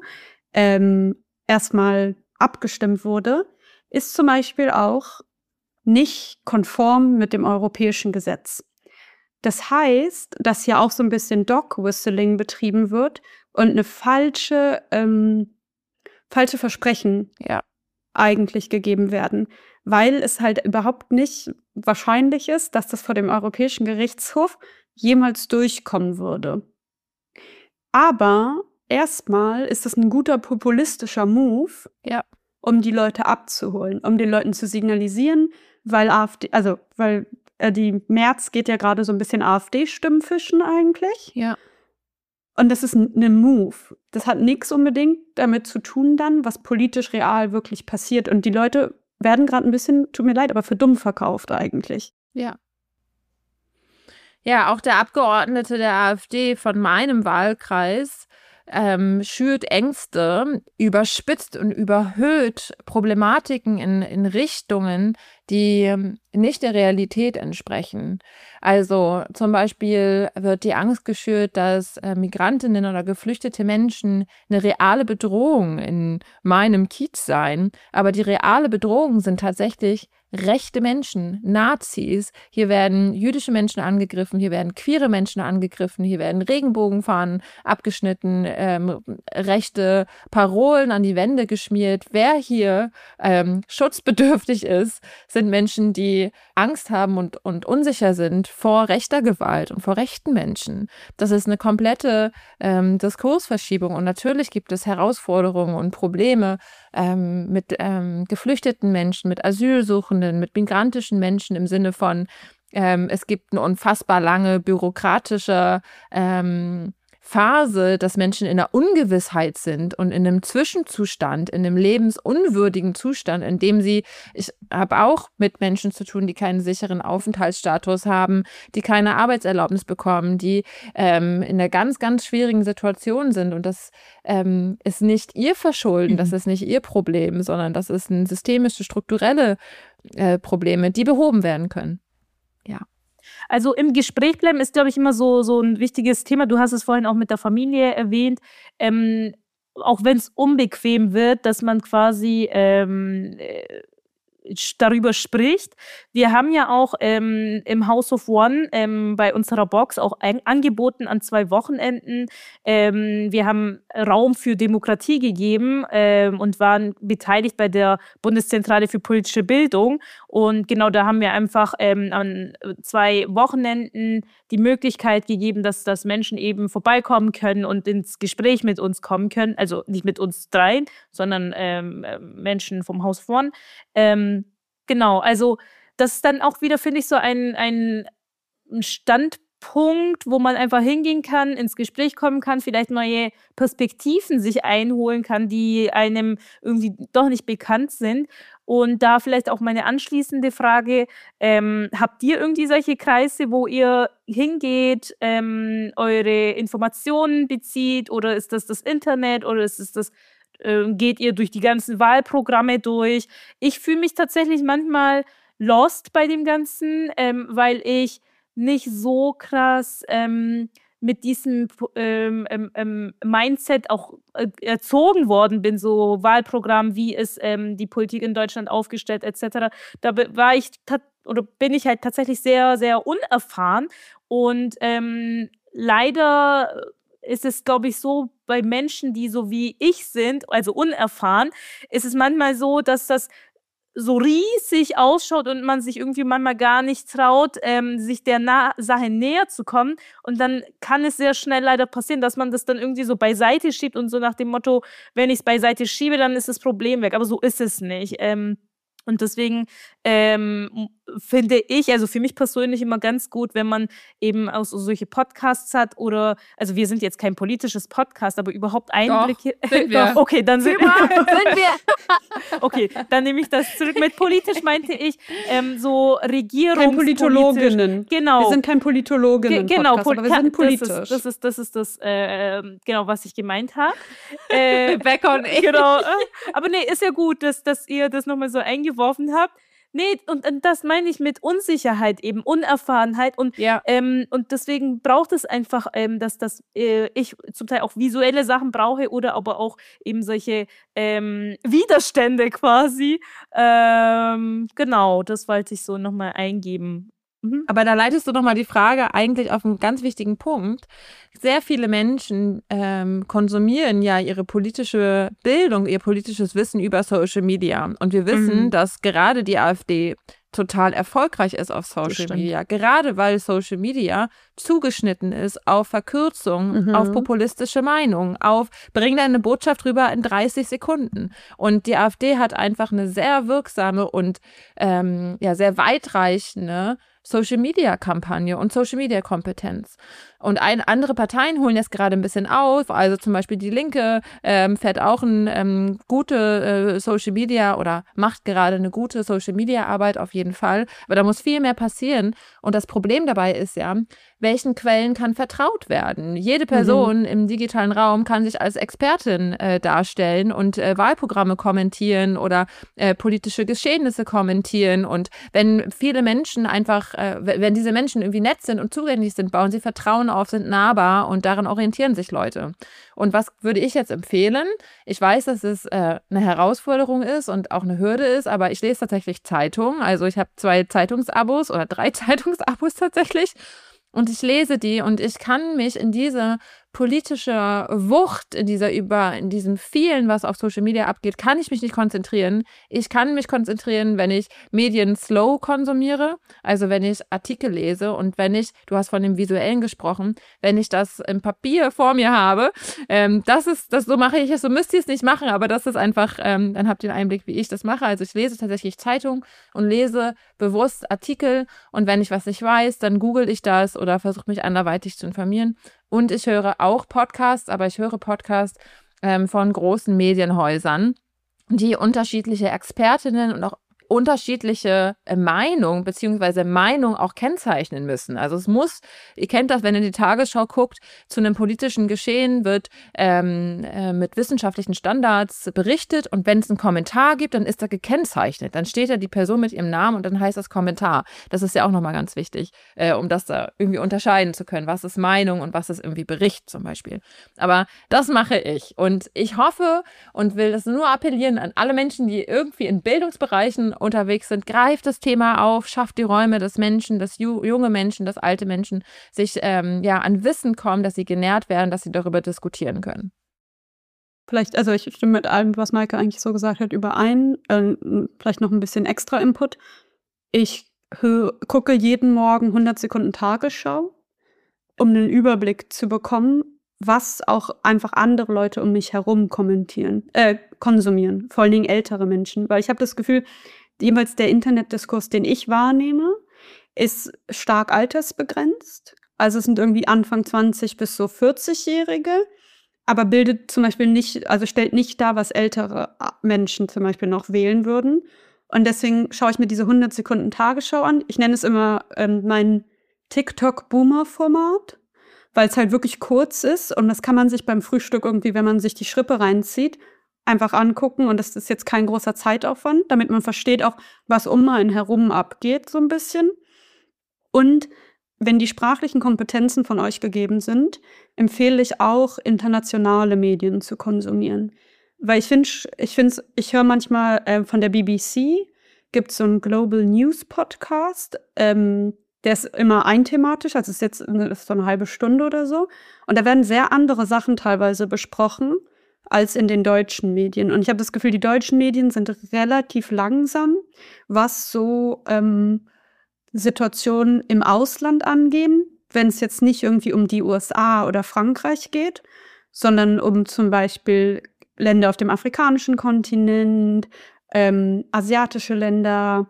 erstmal abgestimmt wurde, ist zum Beispiel auch nicht konform mit dem europäischen Gesetz. Das heißt, dass hier auch so ein bisschen Dog-Whistling betrieben wird und eine falsche Versprechen eigentlich gegeben werden, weil es halt überhaupt nicht wahrscheinlich ist, dass das vor dem Europäischen Gerichtshof jemals durchkommen würde. Aber erstmal ist das ein guter populistischer Move, um die Leute abzuholen, um den Leuten zu signalisieren, weil die Merz geht ja gerade so ein bisschen AfD-Stimmen fischen eigentlich. Ja. Und das ist ein Move. Das hat nichts unbedingt damit zu tun dann, was politisch real wirklich passiert. Und die Leute werden gerade ein bisschen, tut mir leid, aber für dumm verkauft eigentlich. Ja. Ja, auch der Abgeordnete der AfD von meinem Wahlkreis schürt Ängste, überspitzt und überhöht Problematiken in Richtungen, die nicht der Realität entsprechen. Also zum Beispiel wird die Angst geschürt, dass Migrantinnen oder geflüchtete Menschen eine reale Bedrohung in meinem Kiez seien. Aber die reale Bedrohung sind tatsächlich rechte Menschen, Nazis. Hier werden jüdische Menschen angegriffen, hier werden queere Menschen angegriffen, hier werden Regenbogenfahnen abgeschnitten, rechte Parolen an die Wände geschmiert. Wer hier schutzbedürftig ist, sind Menschen, die Angst haben und unsicher sind vor rechter Gewalt und vor rechten Menschen. Das ist eine komplette Diskursverschiebung und natürlich gibt es Herausforderungen und Probleme mit geflüchteten Menschen, mit Asylsuchenden, mit migrantischen Menschen im Sinne von, es gibt eine unfassbar lange bürokratische Phase, dass Menschen in einer Ungewissheit sind und in einem Zwischenzustand, in einem lebensunwürdigen Zustand, in dem ich habe auch mit Menschen zu tun, die keinen sicheren Aufenthaltsstatus haben, die keine Arbeitserlaubnis bekommen, die in einer ganz, ganz schwierigen Situation sind und das ist nicht ihr Verschulden, das ist nicht ihr Problem, sondern das ist ein systemische, strukturelle Probleme, die behoben werden können. Ja. Also im Gespräch bleiben ist, glaube ich, immer so ein wichtiges Thema. Du hast es vorhin auch mit der Familie erwähnt. Auch wenn es unbequem wird, dass man quasi darüber spricht. Wir haben ja auch im House of One bei unserer Box auch angeboten an 2 Wochenenden. Wir haben Raum für Demokratie gegeben und waren beteiligt bei der Bundeszentrale für politische Bildung. Und genau da haben wir einfach an 2 Wochenenden die Möglichkeit gegeben, dass Menschen eben vorbeikommen können und ins Gespräch mit uns kommen können. Also nicht mit uns dreien, sondern Menschen vom House of One. Genau, also das ist dann auch wieder, finde ich, so ein Standpunkt, wo man einfach hingehen kann, ins Gespräch kommen kann, vielleicht neue Perspektiven sich einholen kann, die einem irgendwie doch nicht bekannt sind. Und da vielleicht auch meine anschließende Frage, habt ihr irgendwie solche Kreise, wo ihr hingeht, eure Informationen bezieht, oder ist das Internet, oder ist es das geht ihr durch die ganzen Wahlprogramme durch? Ich fühle mich tatsächlich manchmal lost bei dem Ganzen, weil ich nicht so krass mit diesem Mindset auch erzogen worden bin, so Wahlprogramm, wie ist die Politik in Deutschland aufgestellt, etc. Da bin ich halt tatsächlich sehr, sehr unerfahren. Und leider ist es, glaube ich, so bei Menschen, die so wie ich sind, also unerfahren, ist es manchmal so, dass das so riesig ausschaut und man sich irgendwie manchmal gar nicht traut, sich der Sache näher zu kommen. Und dann kann es sehr schnell leider passieren, dass man das dann irgendwie so beiseite schiebt und so nach dem Motto, wenn ich es beiseite schiebe, dann ist das Problem weg. Aber so ist es nicht. Und deswegen finde ich, also für mich persönlich immer ganz gut, wenn man eben auch so solche Podcasts hat oder, also wir sind jetzt kein politisches Podcast, aber überhaupt Einblicke. Doch, sind wir. Doch, okay, dann sind wir. Okay, dann nehme ich das zurück. Mit politisch meinte ich so Kein Politologinnen. Genau. Wir sind kein Politologinnen. Genau, aber wir sind politisch. Das ist das, genau, was ich gemeint habe. Rebecca und ich. Genau. Aber nee, ist ja gut, dass ihr das nochmal so eingeworfen habt. Nee, und das meine ich mit Unsicherheit eben, Unerfahrenheit. Und, und deswegen braucht es einfach, dass ich zum Teil auch visuelle Sachen brauche oder aber auch eben solche Widerstände quasi. Genau, das wollte ich so nochmal eingeben. Aber da leitest du nochmal die Frage eigentlich auf einen ganz wichtigen Punkt. Sehr viele Menschen konsumieren ja ihre politische Bildung, ihr politisches Wissen über Social Media. Und wir wissen, dass gerade die AfD total erfolgreich ist auf Social Media. Gerade weil Social Media zugeschnitten ist auf Verkürzung, auf populistische Meinungen, auf bring deine Botschaft rüber in 30 Sekunden. Und die AfD hat einfach eine sehr wirksame und sehr weitreichende Social-Media-Kampagne und Social-Media-Kompetenz. Und andere Parteien holen jetzt gerade ein bisschen auf, also zum Beispiel die Linke fährt auch eine gute Social-Media oder macht gerade eine gute Social-Media-Arbeit auf jeden Fall, aber da muss viel mehr passieren. Und das Problem dabei ist ja, welchen Quellen kann vertraut werden? Jede Person im digitalen Raum kann sich als Expertin darstellen und Wahlprogramme kommentieren oder politische Geschehnisse kommentieren. Und wenn viele Menschen einfach, wenn diese Menschen irgendwie nett sind und zugänglich sind, bauen sie Vertrauen auf, sind nahbar und daran orientieren sich Leute. Und was würde ich jetzt empfehlen? Ich weiß, dass es eine Herausforderung ist und auch eine Hürde ist, aber ich lese tatsächlich Zeitungen. Also ich habe 2 Zeitungsabos oder 3 Zeitungsabos tatsächlich. Und ich lese die und ich kann mich in diese politische Wucht, in diesem vielen, was auf Social Media abgeht, kann ich mich nicht konzentrieren. Ich kann mich konzentrieren, wenn ich Medien slow konsumiere, also wenn ich Artikel lese und wenn ich, du hast von dem Visuellen gesprochen, wenn ich das im Papier vor mir habe, so mache ich es, so müsst ihr es nicht machen, aber das ist einfach, dann habt ihr einen Einblick, wie ich das mache. Also ich lese tatsächlich Zeitung und lese bewusst Artikel und wenn ich was nicht weiß, dann google ich das oder versuche mich anderweitig zu informieren. Und ich höre auch Podcasts, aber ich höre Podcasts von großen Medienhäusern, die unterschiedliche Expertinnen und auch unterschiedliche Meinung beziehungsweise Meinung auch kennzeichnen müssen. Also es muss, ihr kennt das, wenn ihr die Tagesschau guckt, zu einem politischen Geschehen wird mit wissenschaftlichen Standards berichtet und wenn es einen Kommentar gibt, dann ist er gekennzeichnet. Dann steht da die Person mit ihrem Namen und dann heißt das Kommentar. Das ist ja auch nochmal ganz wichtig, um das da irgendwie unterscheiden zu können. Was ist Meinung und was ist irgendwie Bericht zum Beispiel. Aber das mache ich und ich hoffe und will das nur appellieren an alle Menschen, die irgendwie in Bildungsbereichen unterwegs sind, greift das Thema auf, schafft die Räume, dass Menschen, dass junge Menschen, dass alte Menschen sich an Wissen kommen, dass sie genährt werden, dass sie darüber diskutieren können. Vielleicht, also ich stimme mit allem, was Maike eigentlich so gesagt hat, überein. Vielleicht noch ein bisschen extra Input. Ich gucke jeden Morgen 100 Sekunden Tagesschau, um einen Überblick zu bekommen, was auch einfach andere Leute um mich herum konsumieren. Vor allen Dingen ältere Menschen. Weil ich habe das Gefühl, jeweils der Internetdiskurs, den ich wahrnehme, ist stark altersbegrenzt. Also es sind irgendwie Anfang 20 bis so 40-Jährige. Aber bildet zum Beispiel nicht, also stellt nicht dar, was ältere Menschen zum Beispiel noch wählen würden. Und deswegen schaue ich mir diese 100 Sekunden Tagesschau an. Ich nenne es immer mein TikTok-Boomer-Format, weil es halt wirklich kurz ist. Und das kann man sich beim Frühstück irgendwie, wenn man sich die Schrippe reinzieht, einfach angucken. Und das ist jetzt kein großer Zeitaufwand, damit man versteht auch, was um einen herum abgeht, so ein bisschen. Und wenn die sprachlichen Kompetenzen von euch gegeben sind, empfehle ich auch, internationale Medien zu konsumieren. Weil ich höre manchmal von der BBC, gibt es so einen Global News Podcast, der ist immer einthematisch, also ist jetzt ist so eine halbe Stunde oder so. Und da werden sehr andere Sachen teilweise besprochen als in den deutschen Medien. Und ich habe das Gefühl, die deutschen Medien sind relativ langsam, was so Situationen im Ausland angehen, wenn es jetzt nicht irgendwie um die USA oder Frankreich geht, sondern um zum Beispiel Länder auf dem afrikanischen Kontinent, asiatische Länder.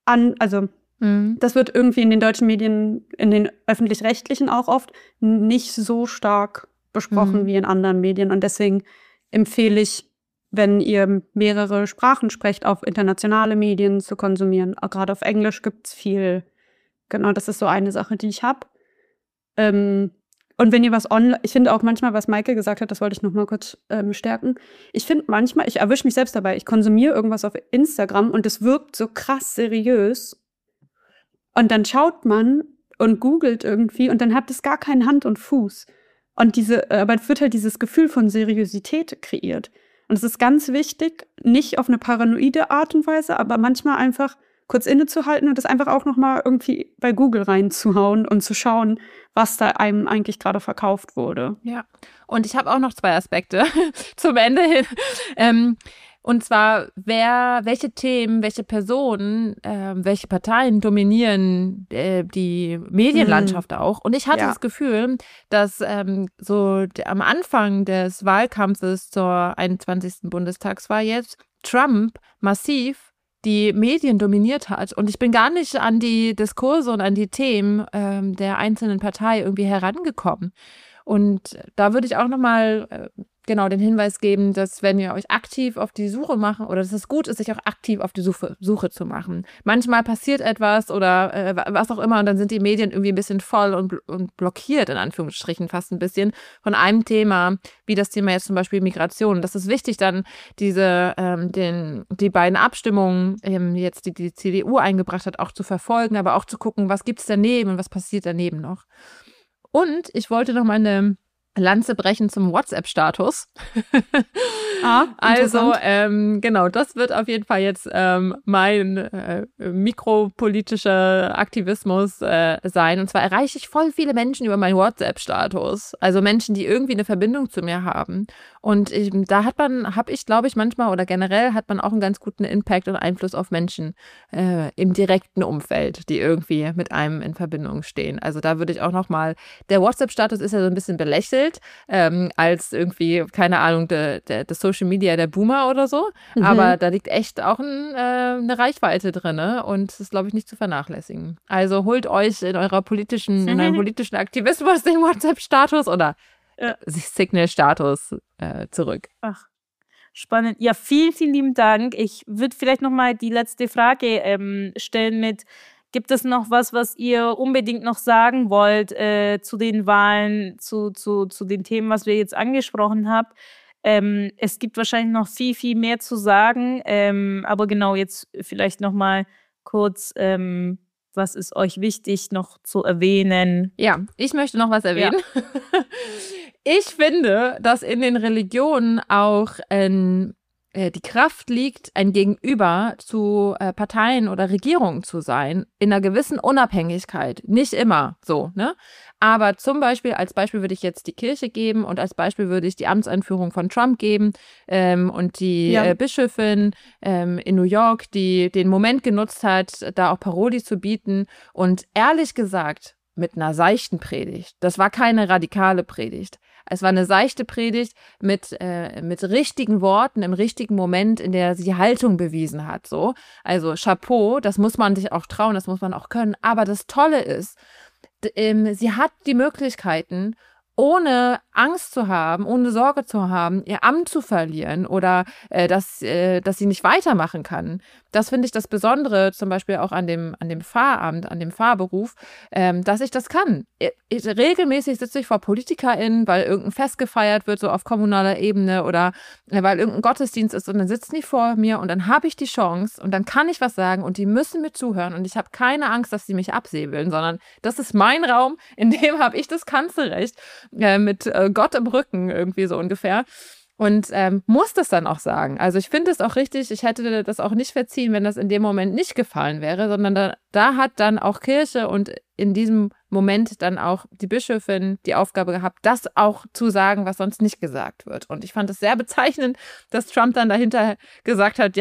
Das wird irgendwie in den deutschen Medien, in den öffentlich-rechtlichen auch oft nicht so stark besprochen wie in anderen Medien. Und deswegen empfehle ich, wenn ihr mehrere Sprachen sprecht, auf internationale Medien zu konsumieren. Auch gerade auf Englisch gibt es viel. Genau, das ist so eine Sache, die ich habe. Und wenn ihr was online, ich finde auch manchmal, was Maike gesagt hat, das wollte ich noch mal kurz stärken. Ich finde manchmal, ich erwische mich selbst dabei, ich konsumiere irgendwas auf Instagram und es wirkt so krass seriös. Und dann schaut man und googelt irgendwie und dann hat es gar keinen Hand und Fuß. Und aber es wird halt dieses Gefühl von Seriosität kreiert. Und es ist ganz wichtig, nicht auf eine paranoide Art und Weise, aber manchmal einfach kurz innezuhalten und das einfach auch noch mal irgendwie bei Google reinzuhauen und zu schauen, was da einem eigentlich gerade verkauft wurde. Ja, und ich habe auch noch 2 Aspekte zum Ende hin. Und zwar, welche Themen, welche Personen, welche Parteien dominieren die Medienlandschaft auch. Und ich hatte das Gefühl, dass am Anfang des Wahlkampfes zur 21. Bundestagswahl jetzt Trump massiv die Medien dominiert hat. Und ich bin gar nicht an die Diskurse und an die Themen der einzelnen Partei irgendwie herangekommen. Und da würde ich auch nochmal den Hinweis geben, dass wenn ihr euch aktiv auf die Suche machen oder dass es gut ist, sich auch aktiv auf die Suche zu machen. Manchmal passiert etwas oder was auch immer und dann sind die Medien irgendwie ein bisschen voll und blockiert, in Anführungsstrichen fast ein bisschen, von einem Thema, wie das Thema jetzt zum Beispiel Migration. Das ist wichtig, dann die beiden Abstimmungen, jetzt die CDU eingebracht hat, auch zu verfolgen, aber auch zu gucken, was gibt es daneben und was passiert daneben noch. Und ich wollte noch mal eine Lanze brechen zum WhatsApp-Status. Also, das wird auf jeden Fall jetzt mein mikropolitischer Aktivismus sein. Und zwar erreiche ich voll viele Menschen über meinen WhatsApp-Status. Also Menschen, die irgendwie eine Verbindung zu mir haben. Und da habe ich, glaube ich, manchmal oder generell hat man auch einen ganz guten Impact und Einfluss auf Menschen im direkten Umfeld, die irgendwie mit einem in Verbindung stehen. Also da würde ich auch noch mal, der WhatsApp-Status ist ja so ein bisschen belächelt, als irgendwie, keine Ahnung, der Social Media der Boomer oder so. Aber da liegt echt auch eine Reichweite drin, ne? Und das ist, glaube ich, nicht zu vernachlässigen. Also holt euch in eurem politischen Aktivismus den WhatsApp-Status oder Signal-Status zurück. Ach, spannend. Ja, vielen, vielen lieben Dank. Ich würde vielleicht noch mal die letzte Frage stellen mit: Gibt es noch was ihr unbedingt noch sagen wollt zu den Wahlen, zu den Themen, was wir jetzt angesprochen haben? Es gibt wahrscheinlich noch viel, viel mehr zu sagen, aber genau, jetzt vielleicht noch mal kurz, was ist euch wichtig noch zu erwähnen? Ja, ich möchte noch was erwähnen. Ja. Ich finde, dass in den Religionen auch die Kraft liegt, ein Gegenüber zu Parteien oder Regierungen zu sein, in einer gewissen Unabhängigkeit. Nicht immer so, ne? Aber als Beispiel würde ich jetzt die Kirche geben und als Beispiel würde ich die Amtseinführung von Trump geben und die Bischöfin in New York, die den Moment genutzt hat, da auch Paroli zu bieten und ehrlich gesagt mit einer seichten Predigt. Das war keine radikale Predigt. Es war eine seichte Predigt mit richtigen Worten im richtigen Moment, in der sie die Haltung bewiesen hat. So. Also Chapeau, das muss man sich auch trauen, das muss man auch können. Aber das Tolle ist, sie hat die Möglichkeiten, ohne Angst zu haben, ohne Sorge zu haben, ihr Amt zu verlieren oder dass sie nicht weitermachen kann. Das finde ich das Besondere, zum Beispiel auch an dem Pfarramt, an dem Pfarrberuf, dass ich das kann. Regelmäßig sitze ich vor PolitikerInnen, weil irgendein Fest gefeiert wird, so auf kommunaler Ebene oder weil irgendein Gottesdienst ist und dann sitzen die vor mir und dann habe ich die Chance und dann kann ich was sagen und die müssen mir zuhören und ich habe keine Angst, dass sie mich absäbeln, sondern das ist mein Raum, in dem habe ich das Kanzelrecht mit Gott im Rücken irgendwie so ungefähr. Und muss das dann auch sagen. Also ich finde es auch richtig, ich hätte das auch nicht verziehen, wenn das in dem Moment nicht gefallen wäre, sondern da hat dann auch Kirche und in diesem Moment dann auch die Bischöfin die Aufgabe gehabt, das auch zu sagen, was sonst nicht gesagt wird. Und ich fand es sehr bezeichnend, dass Trump dann dahinter gesagt hat,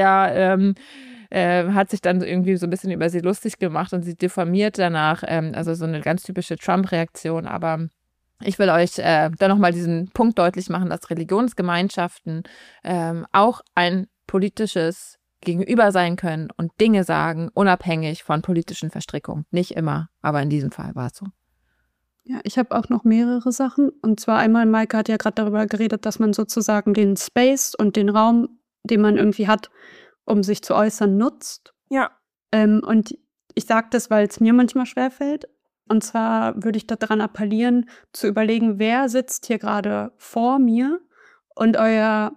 hat sich dann irgendwie so ein bisschen über sie lustig gemacht und sie diffamiert danach. Also so eine ganz typische Trump-Reaktion, aber ich will euch dann nochmal diesen Punkt deutlich machen, dass Religionsgemeinschaften auch ein politisches Gegenüber sein können und Dinge sagen, unabhängig von politischen Verstrickungen. Nicht immer, aber in diesem Fall war es so. Ja, ich habe auch noch mehrere Sachen. Und zwar einmal, Maike hat ja gerade darüber geredet, dass man sozusagen den Space und den Raum, den man irgendwie hat, um sich zu äußern, nutzt. Ja. Und ich sage das, weil es mir manchmal schwerfällt. Und zwar würde ich daran appellieren, zu überlegen, wer sitzt hier gerade vor mir und euer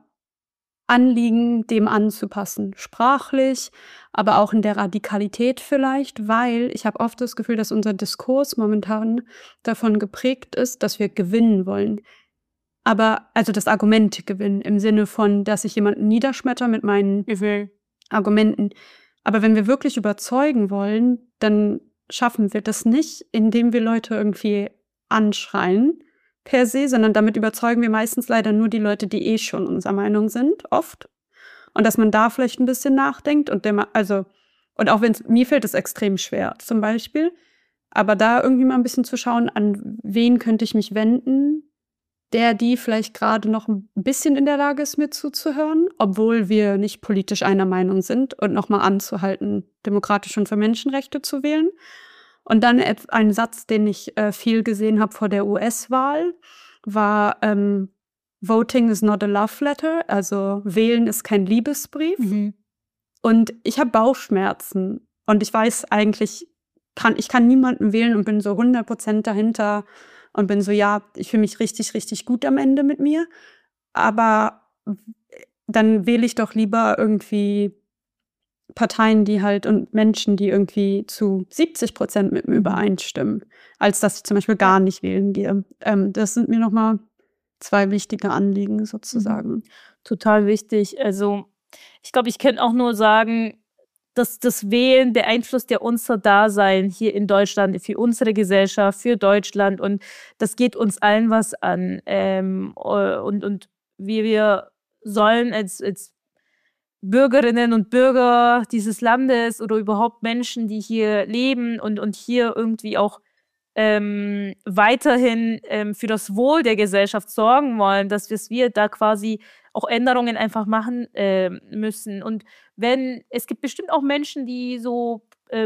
Anliegen dem anzupassen. Sprachlich, aber auch in der Radikalität vielleicht, weil ich habe oft das Gefühl, dass unser Diskurs momentan davon geprägt ist, dass wir gewinnen wollen. Aber, also das Argument gewinnen, im Sinne von, dass ich jemanden niederschmetter mit meinen Argumenten. Aber wenn wir wirklich überzeugen wollen, dann schaffen wir das nicht, indem wir Leute irgendwie anschreien per se, sondern damit überzeugen wir meistens leider nur die Leute, die schon unserer Meinung sind, oft. Und dass man da vielleicht ein bisschen nachdenkt und auch wenn mir fällt es extrem schwer, zum Beispiel, aber da irgendwie mal ein bisschen zu schauen, an wen könnte ich mich wenden, die vielleicht gerade noch ein bisschen in der Lage ist, mir zuzuhören, obwohl wir nicht politisch einer Meinung sind und nochmal anzuhalten, demokratisch und für Menschenrechte zu wählen. Und dann ein Satz, den ich viel gesehen habe vor der US-Wahl, war Voting is not a love letter, also wählen ist kein Liebesbrief. Mhm. Und ich habe Bauchschmerzen und ich weiß eigentlich, ich kann niemanden wählen und bin so 100% dahinter und bin so, ja, ich fühle mich richtig, richtig gut am Ende mit mir. Aber dann wähle ich doch lieber irgendwie Parteien, die halt und Menschen, die irgendwie zu 70% mit mir übereinstimmen, als dass ich zum Beispiel gar nicht wählen gehe. Das sind mir nochmal 2 wichtige Anliegen sozusagen. Total wichtig. Also ich glaube, ich kann auch nur sagen, dass das Wählen beeinflusst ja unser Dasein hier in Deutschland, für unsere Gesellschaft, für Deutschland und das geht uns allen was an. Und wir sollen als Bürgerinnen und Bürger dieses Landes oder überhaupt Menschen, die hier leben und hier irgendwie auch weiterhin für das Wohl der Gesellschaft sorgen wollen, dass wir da quasi auch Änderungen einfach machen müssen. Und es gibt bestimmt auch Menschen, die so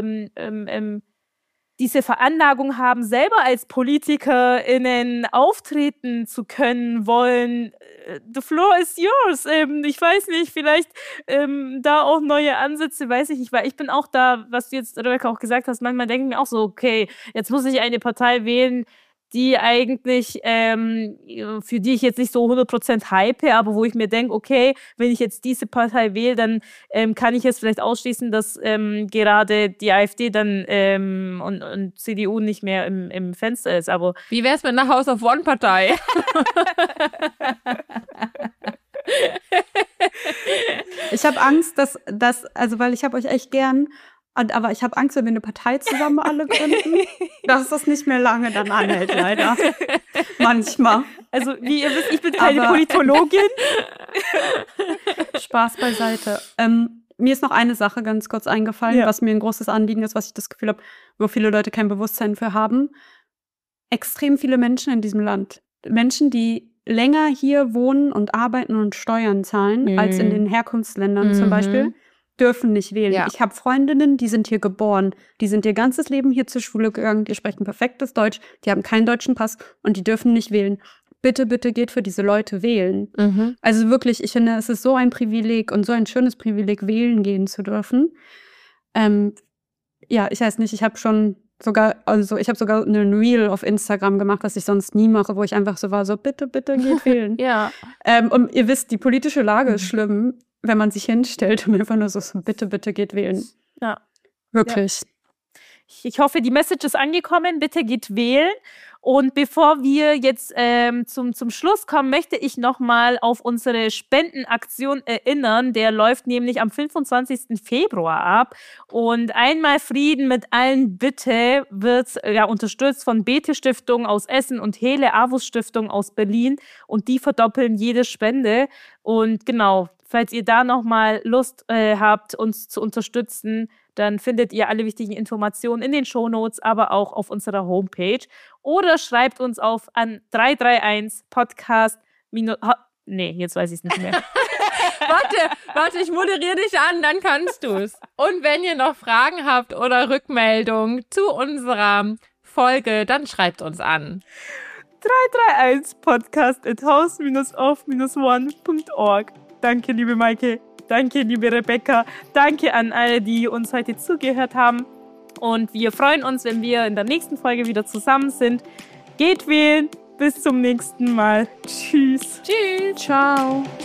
diese Veranlagung haben, selber als PolitikerInnen auftreten zu können, wollen. The floor is yours. Ich weiß nicht, vielleicht da auch neue Ansätze, weiß ich nicht, weil ich bin auch da, was du jetzt, Rebecca, auch gesagt hast, manchmal denke ich mir auch so, okay, jetzt muss ich eine Partei wählen, die eigentlich, für die ich jetzt nicht so 100% hype, aber wo ich mir denke, okay, wenn ich jetzt diese Partei wähle, dann kann ich jetzt vielleicht ausschließen, dass gerade die AfD dann und CDU nicht mehr im Fenster ist. Aber wie wär's mit einer House of One-Partei? Ich habe Angst, weil ich habe euch echt gern, aber ich habe Angst, wenn wir eine Partei zusammen alle gründen, dass das nicht mehr lange dann anhält, leider. Manchmal. Also, wie ihr wisst, ich bin keine Politologin. Spaß beiseite. Mir ist noch eine Sache ganz kurz eingefallen, was mir ein großes Anliegen ist, was ich das Gefühl habe, wo viele Leute kein Bewusstsein für haben. Extrem viele Menschen in diesem Land. Menschen, die länger hier wohnen und arbeiten und Steuern zahlen, als in den Herkunftsländern zum Beispiel, dürfen nicht wählen. Ja. Ich habe Freundinnen, die sind hier geboren, die sind ihr ganzes Leben hier zur Schule gegangen, die sprechen perfektes Deutsch, die haben keinen deutschen Pass und die dürfen nicht wählen. Bitte, bitte geht für diese Leute wählen. Also wirklich, ich finde, es ist so ein Privileg und so ein schönes Privileg, wählen gehen zu dürfen. Ja, ich weiß nicht, ich habe sogar einen Reel auf Instagram gemacht, was ich sonst nie mache, wo ich einfach so war, so bitte, bitte geht wählen. Ja. Und ihr wisst, die politische Lage ist schlimm, wenn man sich hinstellt und einfach nur so, bitte, bitte geht wählen. Ja. Wirklich. Ja. Ich hoffe, die Message ist angekommen. Bitte geht wählen. Und bevor wir jetzt zum Schluss kommen, möchte ich nochmal auf unsere Spendenaktion erinnern. Der läuft nämlich am 25. Februar ab. Und Einmal Frieden mit allen bitte wird unterstützt von Bete Stiftung aus Essen und Hele Avus Stiftung aus Berlin. Und die verdoppeln jede Spende. Und genau, falls ihr da nochmal Lust habt, uns zu unterstützen, dann findet ihr alle wichtigen Informationen in den Shownotes, aber auch auf unserer Homepage. Oder schreibt uns an 331 Podcast. Jetzt weiß ich es nicht mehr. Warte, ich moderiere dich an, dann kannst du es. Und wenn ihr noch Fragen habt oder Rückmeldungen zu unserer Folge, dann schreibt uns an. 331 podcast@house-of-one.org. Danke, liebe Maike. Danke, liebe Rebecca. Danke an alle, die uns heute zugehört haben. Und wir freuen uns, wenn wir in der nächsten Folge wieder zusammen sind. Geht wählen. Bis zum nächsten Mal. Tschüss. Tschüss. Ciao.